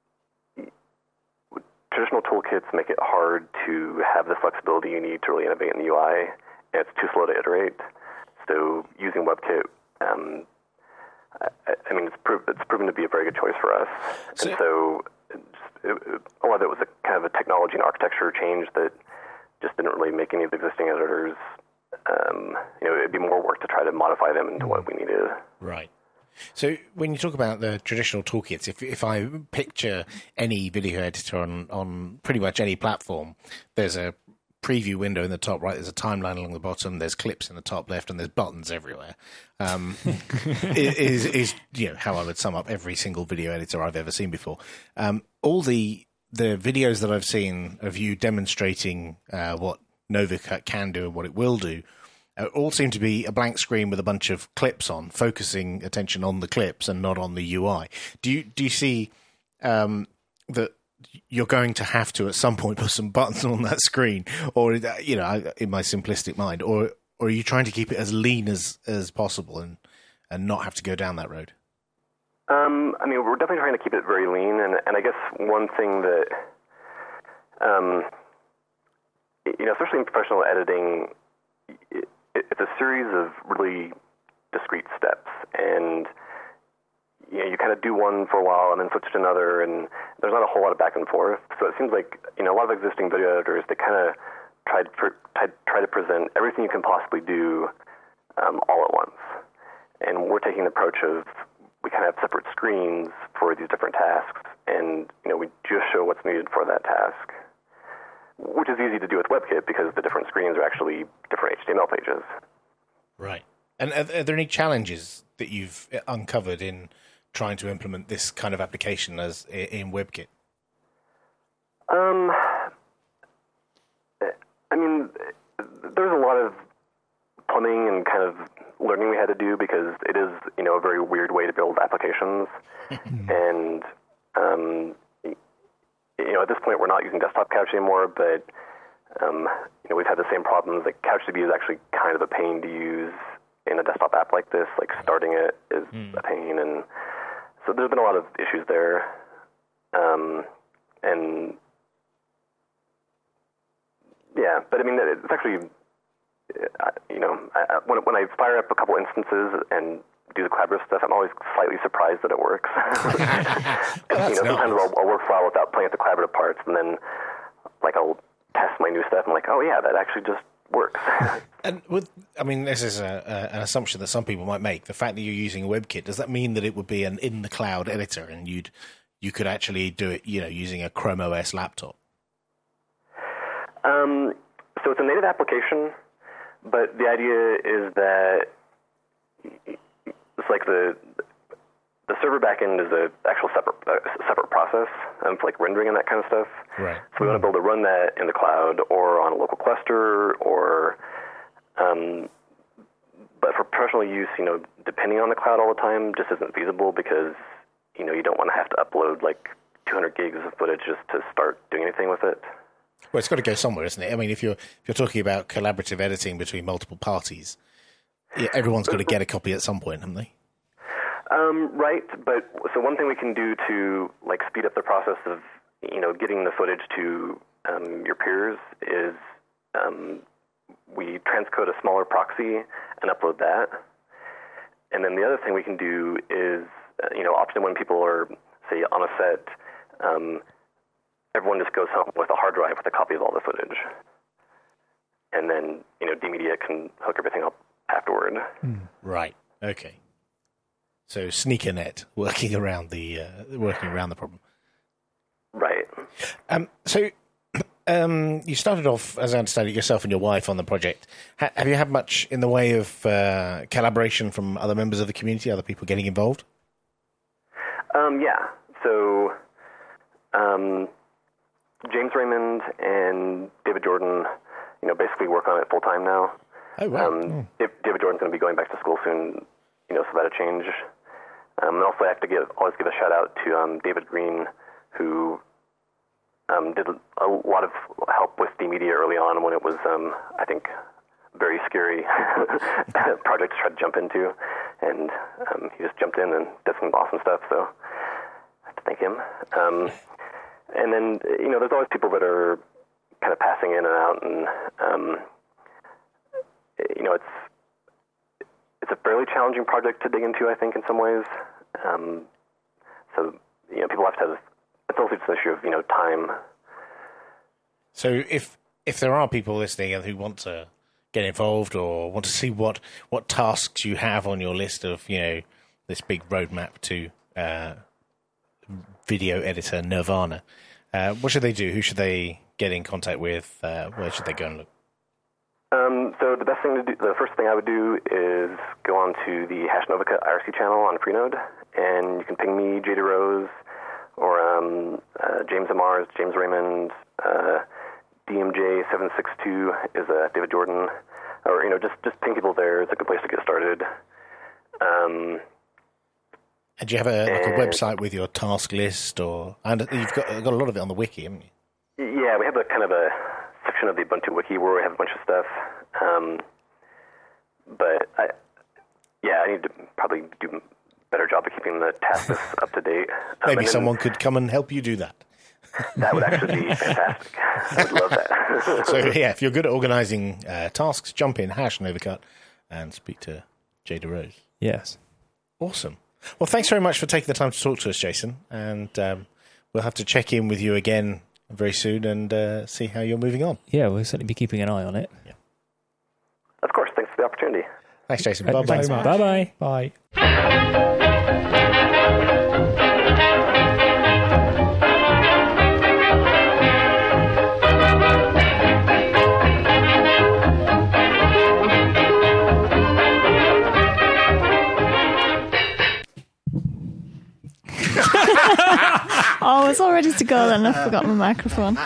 traditional toolkits make it hard to have the flexibility you need to really innovate in the U I, and it's too slow to iterate. So using WebKit, um, I, I mean, it's, pro- it's proven to be a very good choice for us. So, and so it, it, a lot of it was a kind of a technology and architecture change that just didn't really make any of the existing editors, um, you know, it'd be more work to try to modify them into what we needed. Right. So when you talk about the traditional toolkits, if if I picture any video editor on, on pretty much any platform, there's a preview window in the top right, there's a timeline along the bottom, there's clips in the top left, and there's buttons everywhere. Um, is, is you know how I would sum up every single video editor I've ever seen before. Um, all the the videos that I've seen of you demonstrating uh, what NovaCut can do and what it will do, Uh, all seem to be a blank screen with a bunch of clips on, focusing attention on the clips and not on the U I. Do you do you see um, that you're going to have to at some point put some buttons on that screen, or you know, in my simplistic mind, or or are you trying to keep it as lean as, as possible and and not have to go down that road? Um, I mean, we're definitely trying to keep it very lean, and and I guess one thing that, um, you know, especially in professional editing, It, it's a series of really discrete steps, and you know, you kind of do one for a while and then switch to another, and there's not a whole lot of back and forth. So it seems like, you know, a lot of existing video editors, they kind of try to try, try to present everything you can possibly do um, all at once. And we're taking the approach of we kind of have separate screens for these different tasks, and you know, we just show what's needed for that task, which is easy to do with WebKit because the different screens are actually different H T M L pages. Right. And are, are there any challenges that you've uncovered in trying to implement this kind of application as in WebKit? Um, I mean, there's a lot of plumbing and kind of learning we had to do because it is, you know, a very weird way to build applications. and, um, you know, at this point, we're not using Desktop Couch anymore, but, um, you know, we've had the same problems. Like, CouchDB is actually kind of a pain to use in a desktop app like this. Like, starting it is mm. a pain, and so there's been a lot of issues there. Um, and, yeah, but, I mean, it's actually, you know, I, when, when I fire up a couple instances and do the collaborative stuff, I'm always slightly surprised that it works. well, you know, sometimes nice. I'll, I'll work for a while without playing with the collaborative parts, and then, like, I'll test my new stuff, and I'm like, oh, yeah, that actually just works. And with, I mean, this is a, a, an assumption that some people might make. The fact that you're using WebKit, does that mean that it would be an in-the-cloud editor, and you'd you could actually do it, you know, using a Chrome O S laptop? Um. so it's a native application, but the idea is that it's like the the server backend is a actual separate uh, separate process um, for like rendering and that kind of stuff. Right. So we want to be able to run that in the cloud or on a local cluster, or um, but for professional use, you know, depending on the cloud all the time just isn't feasible because you know you don't want to have to upload like two hundred gigs of footage just to start doing anything with it. Well, it's got to go somewhere, isn't it? I mean, if you're if you're talking about collaborative editing between multiple parties, yeah, everyone's got to get a copy at some point, haven't they? Um, right, but so one thing we can do to like speed up the process of you know getting the footage to um, your peers is um, we transcode a smaller proxy and upload that, and then the other thing we can do is uh, you know often when people are say on a set. Um, Everyone just goes home with a hard drive with a copy of all the footage. And then, you know, D-Media can hook everything up afterward. Mm. Right. Okay. So SneakerNet working around the uh, working around the problem. Right. Um, so um, you started off, as I understand it, yourself and your wife on the project. Ha- have you had much in the way of uh, collaboration from other members of the community, other people getting involved? Um, yeah. So... Um, James Raymond and David Jordan, you know, basically work on it full time now. Oh, right. Um, oh. David Jordan's going to be going back to school soon, you know, so that'll change. Um, and also, I have to give always give a shout out to um, David Green, who um, did a lot of help with D-Media early on when it was, um, I think, very scary project to try to jump into, and um, he just jumped in and did some awesome stuff. So I have to thank him. Um, And then, you know, there's always people that are kind of passing in and out, and, um, you know, it's it's a fairly challenging project to dig into, I think, in some ways. Um, so, you know, people have to have, it's also just an issue of, you know, time. So if if there are people listening who want to get involved or want to see what, what tasks you have on your list of, you know, this big roadmap to... Uh, video editor Nirvana. Uh, what should they do? Who should they get in contact with? Uh, where should they go and look? Um, so the best thing to do, the first thing I would do is go on to the Hash Novicut I R C channel on Freenode, and you can ping me, J D Rose, or um, uh, James Amars, James Raymond, uh, D M J seven six two is uh, David Jordan, or you know just just ping people there. It's a good place to get started. Um, And do you have a, like a website with your task list, or and you've got got a lot of it on the wiki, haven't you? Yeah, we have a kind of a section of the Ubuntu wiki where we have a bunch of stuff. Um, but I, yeah, I need to probably do a better job of keeping the task list up to date. Um, Maybe someone could come and help you do that. That would actually be fantastic. I would love that. So yeah, if you're good at organising uh, tasks, jump in Hash Novicut and speak to J D Rose. Yes. Awesome. Well, thanks very much for taking the time to talk to us, Jason. And um, we'll have to check in with you again very soon and uh, see how you're moving on. Yeah, we'll certainly be keeping an eye on it. Yeah. Of course. Thanks for the opportunity. Thanks, Jason. Uh, Bye-bye. Bye-bye. Bye. Oh, I was all ready to go then. I forgot my microphone.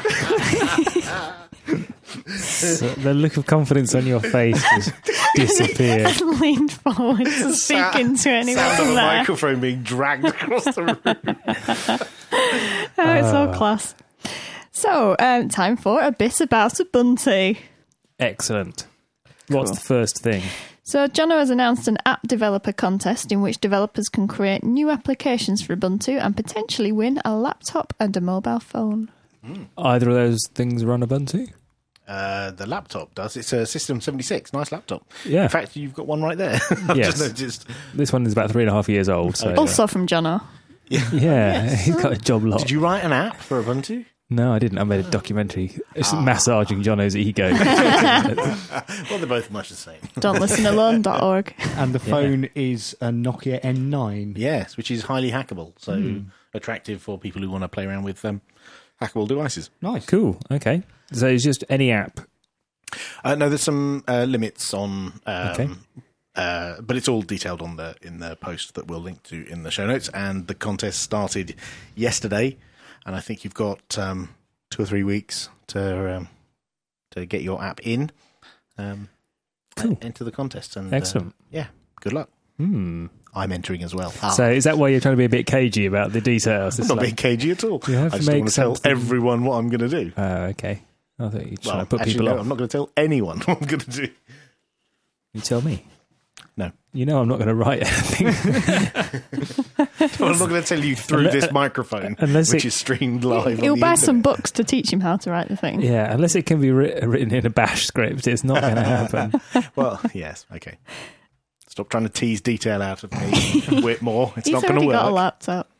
So the look of confidence on your face just disappeared. I leaned forward to speak into anyone Sound of a there. microphone being dragged across the room. Oh, it's all class. So, um, time for a bit about Ubuntu. Excellent. What's Cool. the first thing? So, Jono has announced an app developer contest in which developers can create new applications for Ubuntu and potentially win a laptop and a mobile phone. Mm. Either of those things run Ubuntu? Uh, the laptop does. It's a System seventy-six. Nice laptop. Yeah. In fact, you've got one right there. I've Yes. just noticed. This one is about three and a half years old. So Also from Jono. yeah, he's got a job lot. Did you write an app for Ubuntu? No, I didn't. I made a documentary. It's massaging Jono's ego. Well, they're both much the same. Don't listen alone dot org. And the phone is a Nokia N nine. Yes, which is highly hackable. So attractive for people who want to play around with um, hackable devices. Nice. Cool. Okay. So it's just any app Uh, no, there's some uh, limits on, um, Okay. uh, but it's all detailed on the in the post that we'll link to in the show notes. And the contest started yesterday, and I think you've got um, two or three weeks to um, to get your app in, um, Cool. into the contest. And Excellent. Uh, yeah, good luck. Hmm. I'm entering as well. Ah. So is that why you're trying to be a bit cagey about the details? I'm It's not like- being cagey at all. You have I to just make want to tell something- everyone what I'm going to do. Oh, okay. I thought you were trying Well, to put actually, people no, off. I'm not going to tell anyone what I'm going to do. You tell me. No. You know I'm not going to write anything. Well, I'm not going to tell you through Unle- this microphone, unless which it- is streamed live. He'll on the buy some internet. books to teach him how to write the thing. Yeah, unless it can be writ- written in a bash script, it's not going to happen. Well, yes, okay. Stop trying to tease detail out of me, Whitmore. It's He's not going to already work. got a laptop.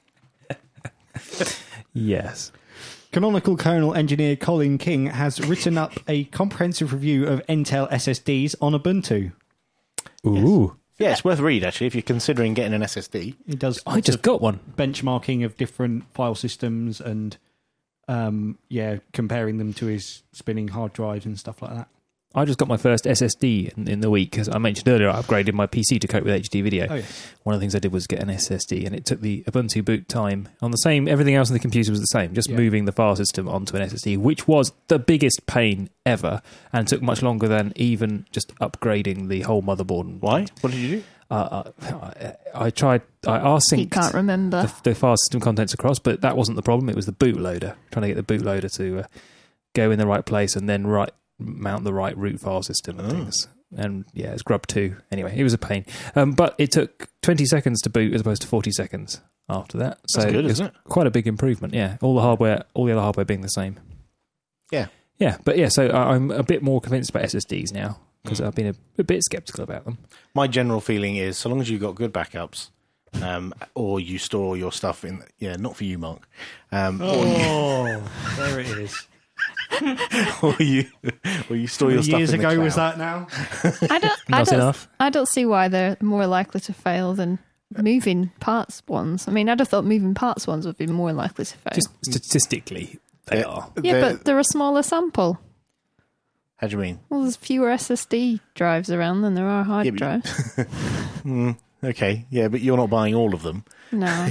Yes. Canonical kernel engineer Colin King has written up a comprehensive review of Intel S S Ds on Ubuntu. Ooh. Yeah, it's worth a read, actually, if you're considering getting an S S D. He does I lots just of got one. benchmarking of different file systems and um, yeah, comparing them to his spinning hard drives and stuff like that. I just got my first S S D in, in the week. As I mentioned earlier, I upgraded my P C to cope with H D video. Oh, yeah. One of the things I did was get an S S D, and it took the Ubuntu boot time on the same. Everything else on the computer was the same, just Yeah. moving the file system onto an S S D, which was the biggest pain ever, and took much longer than even just upgrading the whole motherboard. Why? What did you do? Uh, I, I tried. I arsynced He can't remember. the, the file system contents across, but that wasn't the problem. It was the bootloader, trying to get the bootloader to uh, go in the right place and then right mount the right root file system and Oh. things. And yeah, it's grub two. Anyway, it was a pain. Um, but it took twenty seconds to boot as opposed to forty seconds after that. So That's good, it's isn't it? quite a big improvement. Yeah, all the hardware, all the other hardware being the same. Yeah. Yeah, but yeah, so I- I'm a bit more convinced about S S Ds now because Mm. I've been a, a bit skeptical about them. My general feeling is, so long as you've got good backups, um, or you store your stuff in, yeah, not for you, Mark, um, Oh, there it is. or, or you, or you store How your many stuff years in the ago was cloud. that now? I don't. I Not don't. enough. I don't see why they're more likely to fail than moving parts ones. I mean, I'd have thought moving parts ones would be more likely to fail. Just statistically, they Yeah. are. yeah, They're- but they're a smaller sample. How do you mean? Well, there's fewer S S D drives around than there are hard Yeah, but- drives. Mm, okay, yeah, but you're not buying all of them. No.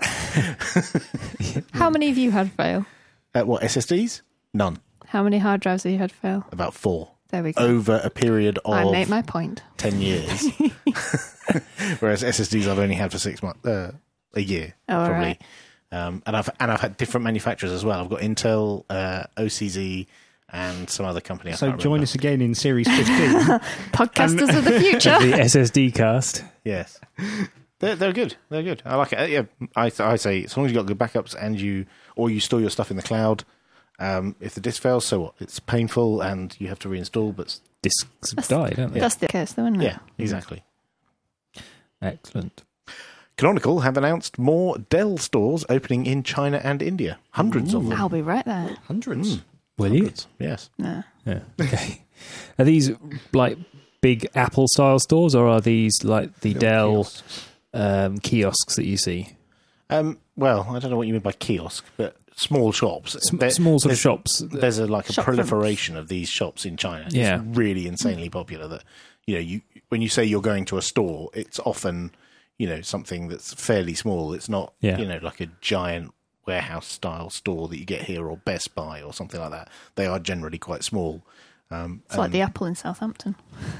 How many have you had fail? Uh, what, S S Ds? None. How many hard drives have you had fail? About four. There we go. Over a period I of make my point. ten years. Whereas S S Ds I've only had for six months, uh, a year, Oh, all probably. right. Um, and I've and I've had different manufacturers as well. I've got Intel, uh, O C Z, and some other company. I So can't join remember. us again in Series fifteen. Podcasters of the future. The S S D cast. Yes, they're they're good. They're good. I like it. Uh, Yeah, I I say as long as you have got good backups and you or you store your stuff in the cloud. Um, if the disk fails, so what? It's painful and you have to reinstall. But Discs die, don't they? That's the case, though, isn't it? yeah, exactly. Excellent. Canonical have announced more Dell stores opening in China and India. Hundreds of them. I'll be right there. Hundreds. Will you? Hundreds, yes. No. Yeah. Okay. Are these like big Apple style stores, or are these like the Dell um, kiosks that you see? Um, well, I don't know what you mean by kiosk, but small shops. Sm- There- small sort of there's- shops. There's a like a Shop proliferation of these shops in China. Yeah. It's really insanely popular. That you know, you when you say you're going to a store, it's often you know something that's fairly small. It's not Yeah. you know like a giant warehouse style store that you get here or Best Buy or something like that. They are generally quite small. Um, It's like and- the Apple in Southampton.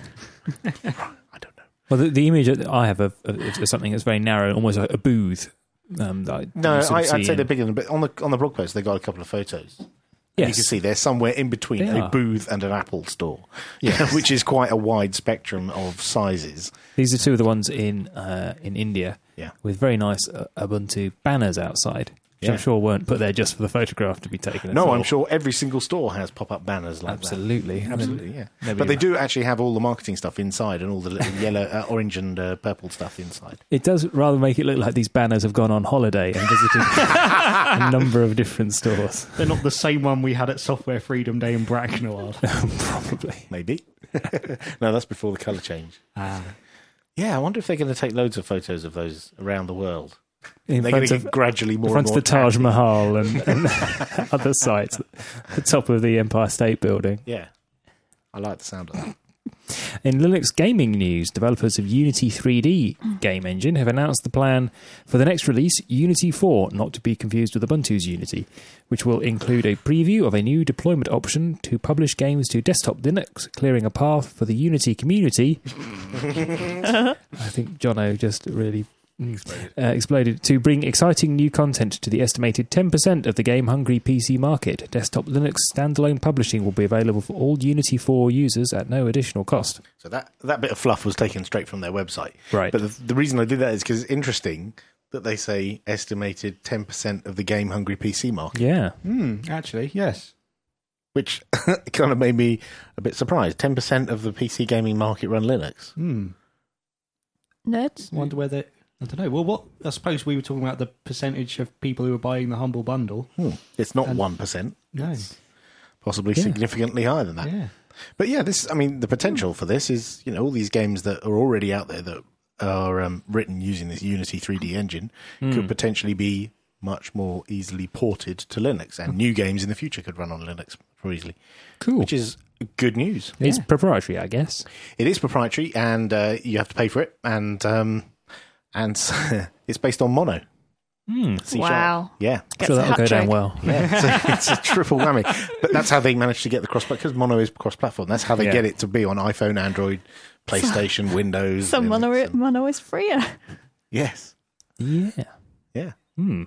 I don't know. Well, the, the image that I have of, of, of something that's very narrow, almost like a booth. Um, that I, No, you sort I, of I'd see say in- they're bigger than. But on the on the blog post, they got a couple of photos. Yes. You can see they're somewhere in between They a are. booth and an Apple store, which is quite a wide spectrum of sizes. These are two of the ones in uh, in India Yeah. with very nice uh, Ubuntu banners outside, which Yeah. I'm sure weren't put there just for the photograph to be taken. at No, all. I'm sure every single store has pop-up banners like Absolutely. that. Absolutely, yeah. Nobody But they ma- do actually have all the marketing stuff inside and all the little yellow, uh, orange and uh, purple stuff inside. It does rather make it look like these banners have gone on holiday and visited a number of different stores. They're not the same one we had at Software Freedom Day in Bracknell. Probably. Maybe. No, that's before the colour change. Ah. Yeah, I wonder if they're going to take loads of photos of those around the world. In they're going front to of, get gradually more in front and of the more Taj tatty. Mahal and, and other sites, the top of the Empire State Building. Yeah. I like the sound of that. In Linux gaming news, developers of Unity three D game engine have announced the plan for the next release, Unity four, not to be confused with Ubuntu's Unity, which will include a preview of a new deployment option to publish games to desktop Linux, clearing a path for the Unity community. I think Jono just really uh, exploded to bring exciting new content to the estimated ten percent of the game-hungry P C market. Desktop Linux standalone publishing will be available for all Unity four users at no additional cost. So that, that bit of fluff was taken straight from their website. Right. But the, the reason I did that is because it's interesting that they say estimated ten percent of the game-hungry P C market, Yeah. Hmm, actually, yes. which kind of made me a bit surprised. ten percent of the P C gaming market run Linux. Hmm. Nerds? Wonder whether... I don't know. Well, what I suppose we were talking about the percentage of people who are buying the Humble Bundle. Hmm. It's not And- one percent. No. It's possibly Yeah. significantly higher than that. Yeah. But yeah, this, I mean, the potential for this is, you know, all these games that are already out there that are um, written using this Unity three D engine could potentially be much more easily ported to Linux, and new games in the future could run on Linux more easily, Cool. which is good news. It's Yeah. proprietary, I guess. It is proprietary, and uh, you have to pay for it, and um, and it's based on Mono. Hmm. C Wow. Sharp. Yeah. I'm Gets sure a that'll hat go down trick. well. Yeah, it's a, it's a triple whammy. But that's how they managed to get the cross, because Mono is cross-platform. That's how they Yeah. get it to be on iPhone, Android, PlayStation, Windows. Some Linux, mono, and- mono is freer. Yes. Yeah. Yeah. Hmm.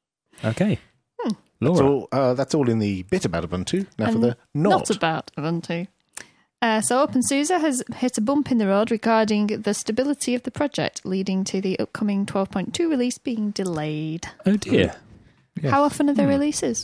Okay. Hmm. Laura. That's all, uh, that's all in the bit about Ubuntu. Now for And the not. Not about Ubuntu. Uh, so OpenSUSE has hit a bump in the road regarding the stability of the project, leading to the upcoming twelve point two release being delayed. Oh dear. Yeah. How often are there releases?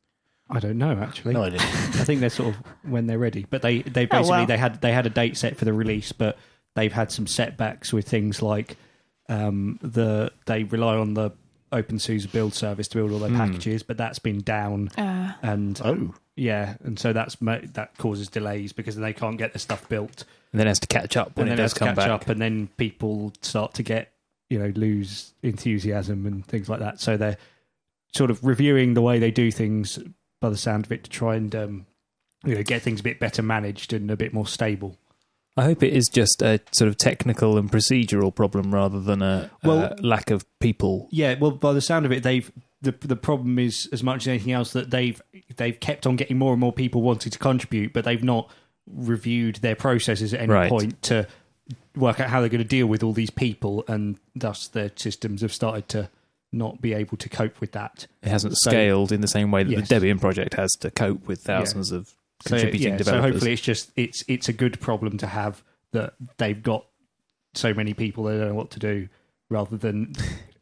I don't know, actually. No idea. I think they're sort of when they're ready. But they, they Oh, basically well. they had they had a date set for the release, but they've had some setbacks with things like um, the they rely on the OpenSUSE build service to build all their packages, but that's been down, Uh, and Oh. yeah, and so that's ma- that causes delays because they can't get the stuff built, And then it has to catch up when and it then it does has to come catch back. up, and then people start to get you know lose enthusiasm and things like that. So they're sort of reviewing the way they do things by the sound of it to try and um, you know get things a bit better managed and a bit more stable. I hope it is just a sort of technical and procedural problem rather than a, Well- a lack of people. Yeah, well, by the sound of it, they've the the problem is as much as anything else that they've they've kept on getting more and more people wanting to contribute, but they've not reviewed their processes at any Right. point to work out how they're going to deal with all these people, and thus their systems have started to not be able to cope with that. It hasn't So- scaled in the same way that Yes. the Debian project has to cope with thousands of So, contributing yeah, so developers. hopefully it's just it's it's a good problem to have that they've got so many people they don't know what to do, rather than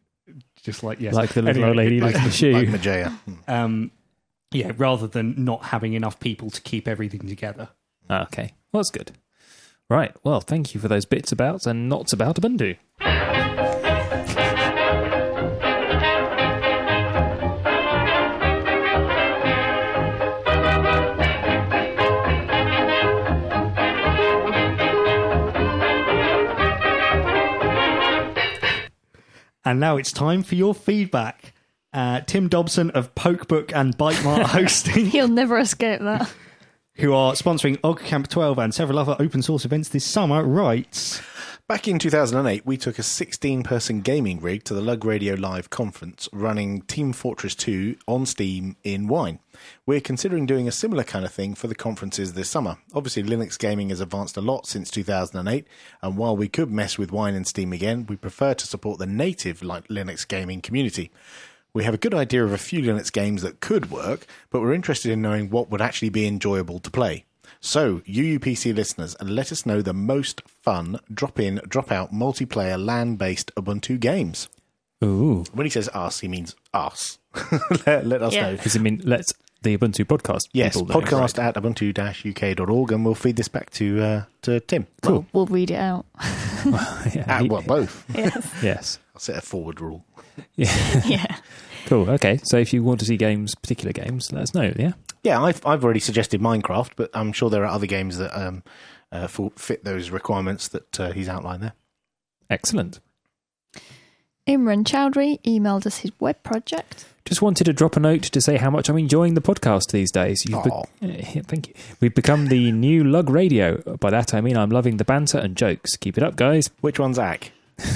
just like yes, like the little Anyway, old lady like- looking the shoe. Like Mageia. Hmm. um, yeah, rather than not having enough people to keep everything together. Ah, okay, well, that's good. Right, well, thank you for those bits about and nots about Ubuntu. And now it's time for your feedback. Uh, Tim Dobson of Pokebook and BiteMart Hosting, he'll never escape that. who are sponsoring OggCamp twelve and several other open source events this summer, writes... Back in two thousand eight, we took a sixteen-person gaming rig to the Lug Radio Live conference running Team Fortress two on Steam in Wine. We're considering doing a similar kind of thing for the conferences this summer. Obviously, Linux gaming has advanced a lot since two thousand eight, and while we could mess with Wine and Steam again, we prefer to support the native Linux gaming community. We have a good idea of a few Linux games that could work, but we're interested in knowing what would actually be enjoyable to play. So, U U P C listeners, let us know the most fun drop-in, drop-out, multiplayer, LAN-based Ubuntu games. Ooh. When he says us, he means us. let, let us Yeah. know. Does it mean let's the Ubuntu podcast Yes, people know? podcast Right. at ubuntu dash u k dot org, and we'll feed this back to uh, to Tim. Well, we'll read it out. Yeah, Ah, he- well, both. Yes. yes. I'll set a forward rule. Yeah. Yeah. Cool. Okay. So if you want to see games, particular games, let us know. Yeah. Yeah, I've I've already suggested Minecraft, but I'm sure there are other games that um, uh, for, fit those requirements that uh, he's outlined there. Excellent. Imran Chowdhury emailed us his web project. Just wanted to drop a note to say how much I'm enjoying the podcast these days. You've be- uh, thank you. We've become the new Lug Radio. By that I mean I'm loving the banter and jokes. Keep it up, guys. Which one's Zach?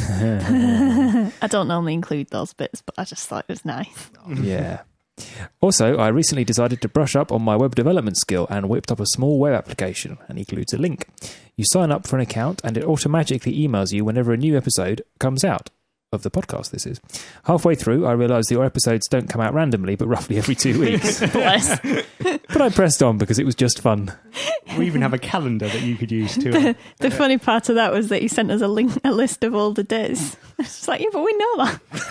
I don't normally include those bits, but I just thought it was nice. Yeah. Also, I recently decided to brush up on my web development skill and whipped up a small web application, and includes a link. You sign up for an account and it automatically emails you whenever a new episode comes out. Of the podcast, this is. Halfway through, I realised that your episodes don't come out randomly, but roughly every two weeks. Bless. But I pressed on because it was just fun. We even have a calendar that you could use too. Uh, The funny part of that was that he sent us a link, a list of all the days. It's like, yeah, but we know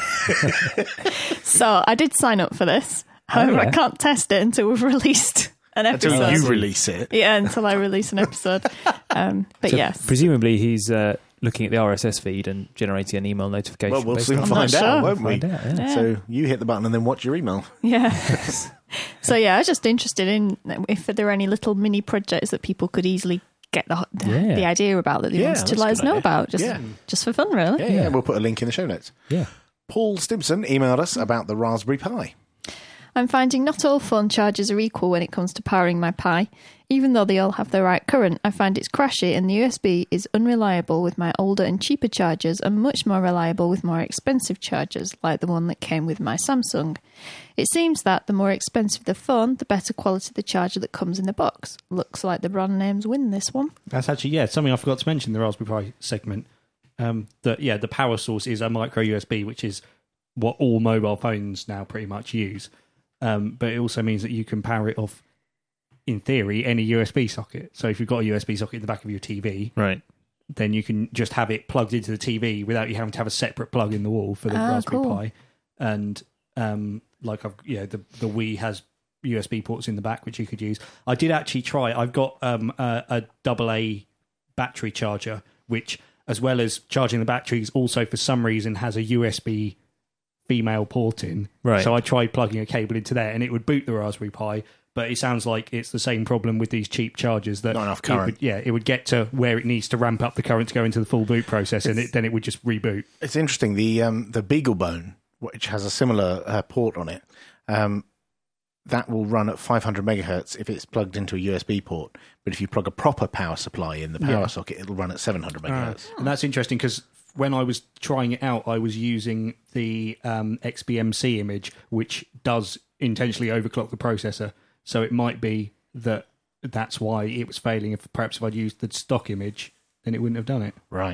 that. So I did sign up for this. However, Oh, yeah. I can't test it until we've released an episode. Until you release it. Yeah, until I release an episode. Um, but So yes. presumably he's uh, looking at the R S S feed and generating an email notification. Well, we'll based soon on- I'm find not out, sure. won't we? Find out, yeah. Yeah. So you hit the button and then watch your email. Yeah. So yeah, I was just interested in if there are any little mini projects that people could easily get the Yeah. the idea about that they Yeah, wanted to that's let a us good know idea. about, just Yeah. just for fun, really. Yeah, yeah, we'll put a link in the show notes. Yeah. Paul Stimpson emailed us about the Raspberry Pi. I'm finding not all phone chargers are equal when it comes to powering my Pi. Even though they all have the right current, I find it's crashy and the U S B is unreliable with my older and cheaper chargers and much more reliable with more expensive chargers, like the one that came with my Samsung. It seems that the more expensive the phone, the better quality the charger that comes in the box. Looks like the brand names win this one. That's actually, yeah, something I forgot to mention in the Raspberry Pi segment. Um, that yeah, the power source is a micro U S B, which is what all mobile phones now pretty much use. Um, but it also means that you can power it off, in theory, any U S B socket. So if you've got a U S B socket in the back of your T V, Right. then you can just have it plugged into the T V without you having to have a separate plug in the wall for the Ah, Raspberry cool. Pi. And um, like I've, yeah, the the Wii has U S B ports in the back which you could use. I did actually try. I've got um, a, a double A battery charger, which, as well as charging the batteries, also for some reason has a U S B female port in. Right. So I tried plugging a cable into there, and it would boot the Raspberry Pi. But it sounds like it's the same problem with these cheap chargers that Not enough it current. would- yeah, it would get to where it needs to ramp up the current to go into the full boot process, and it, then it would just reboot. It's interesting. The um, the BeagleBone, which has a similar uh, port on it, um, that will run at five hundred megahertz if it's plugged into a U S B port. But if you plug a proper power supply in the power Yeah. socket, it'll run at seven hundred megahertz. And that's interesting because when I was trying it out, I was using the um, X B M C image, which does intentionally overclock the processor. So it might be that that's why it was failing. If perhaps if I'd used the stock image, then it wouldn't have done it. Right.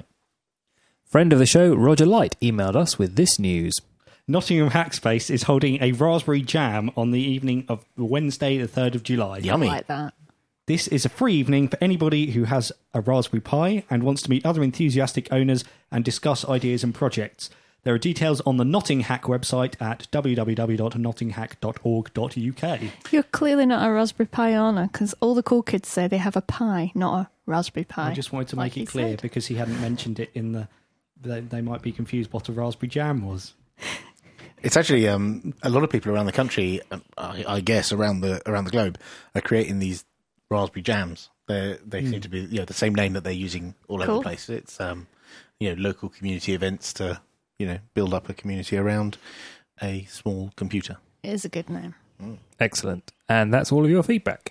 Friend of the show, Roger Light, emailed us with this news. Nottingham Hackspace is holding a Raspberry Jam on the evening of Wednesday, the third of July. Yummy. Like that. This is a free evening for anybody who has a Raspberry Pi and wants to meet other enthusiastic owners and discuss ideas and projects. There are details on the Notting Hack website at w w w dot notting hack dot org dot u k. You're clearly not a Raspberry Pi owner because all the cool kids say they have a Pi, not a Raspberry Pi. I just wanted to like make he it clear said. because he hadn't mentioned it in the... They, they might be confused what a Raspberry Jam was. It's actually um, a lot of people around the country, um, I, I guess around the around the globe, are creating these raspberry jams. They they seem to be you know the same name that they're using all over Cool. the place. It's um, you know local community events to you know build up a community around a small computer. It is a good name. Excellent. And that's all of your feedback.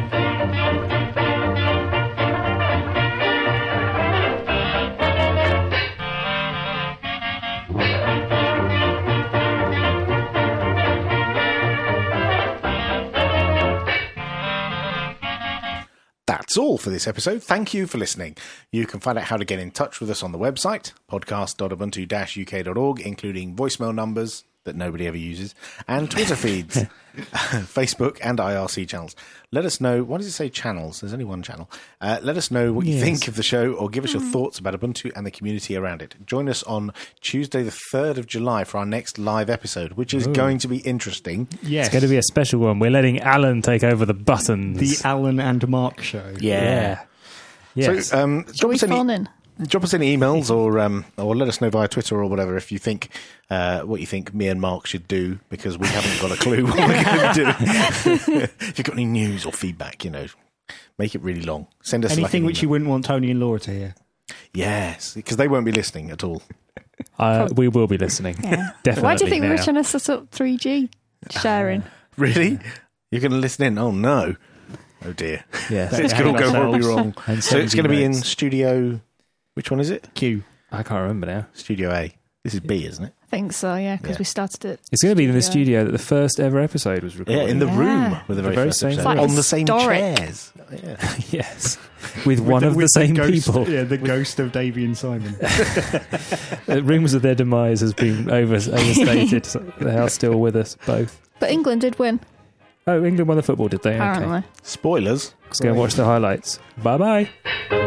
That's all for this episode. Thank you for listening. You can find out how to get in touch with us on the website, podcast dot ubuntu dash u k dot org, including voicemail numbers that nobody ever uses, and Twitter feeds, Facebook and I R C channels. Let us know, what does it say channels? There's only one channel. Uh, let us know what you Yes. think of the show or give us your thoughts about Ubuntu and the community around it. Join us on Tuesday the third of July for our next live episode, which is going to be interesting. Yes. It's going to be a special one. We're letting Alan take over the buttons. The Alan and Mark show. yeah. Yes. So um, Shall drop we us any- phone in? Drop us any emails or um, or let us know via Twitter or whatever if you think uh, what you think me and Mark should do, because we haven't got a clue what we're going to do. If you've got any news or feedback, you know, make it really long. Send us Anything like an which you email. wouldn't want Tony and Laura to hear. Yes, because they won't be listening at all. Uh, we will be listening. Yeah. Definitely. Why do you think now. we were trying to set up three G sharing? Really? You're going to listen in? Oh, no. Oh, dear. Yeah, It's going to go horribly wrong. And So it's going to be in notes. studio... Which one is it? Q. I can't remember now. Studio A. This is B, isn't it? I think so, yeah, because Yeah. we started it. It's going to be in the Studio. studio that the first ever episode was recorded. Yeah, in the Yeah. room with the very, very first same episode. room. On the same Historic. chairs. Yeah. Yes, with one of the, same ghost, people. Yeah, the ghost of Davy and Simon. Uh, Rumours of their demise has been over, overstated. So they are still with us both. But England did win, Oh, England won the football, did they? apparently. Okay. Spoilers. Let's go and watch the highlights. Bye bye.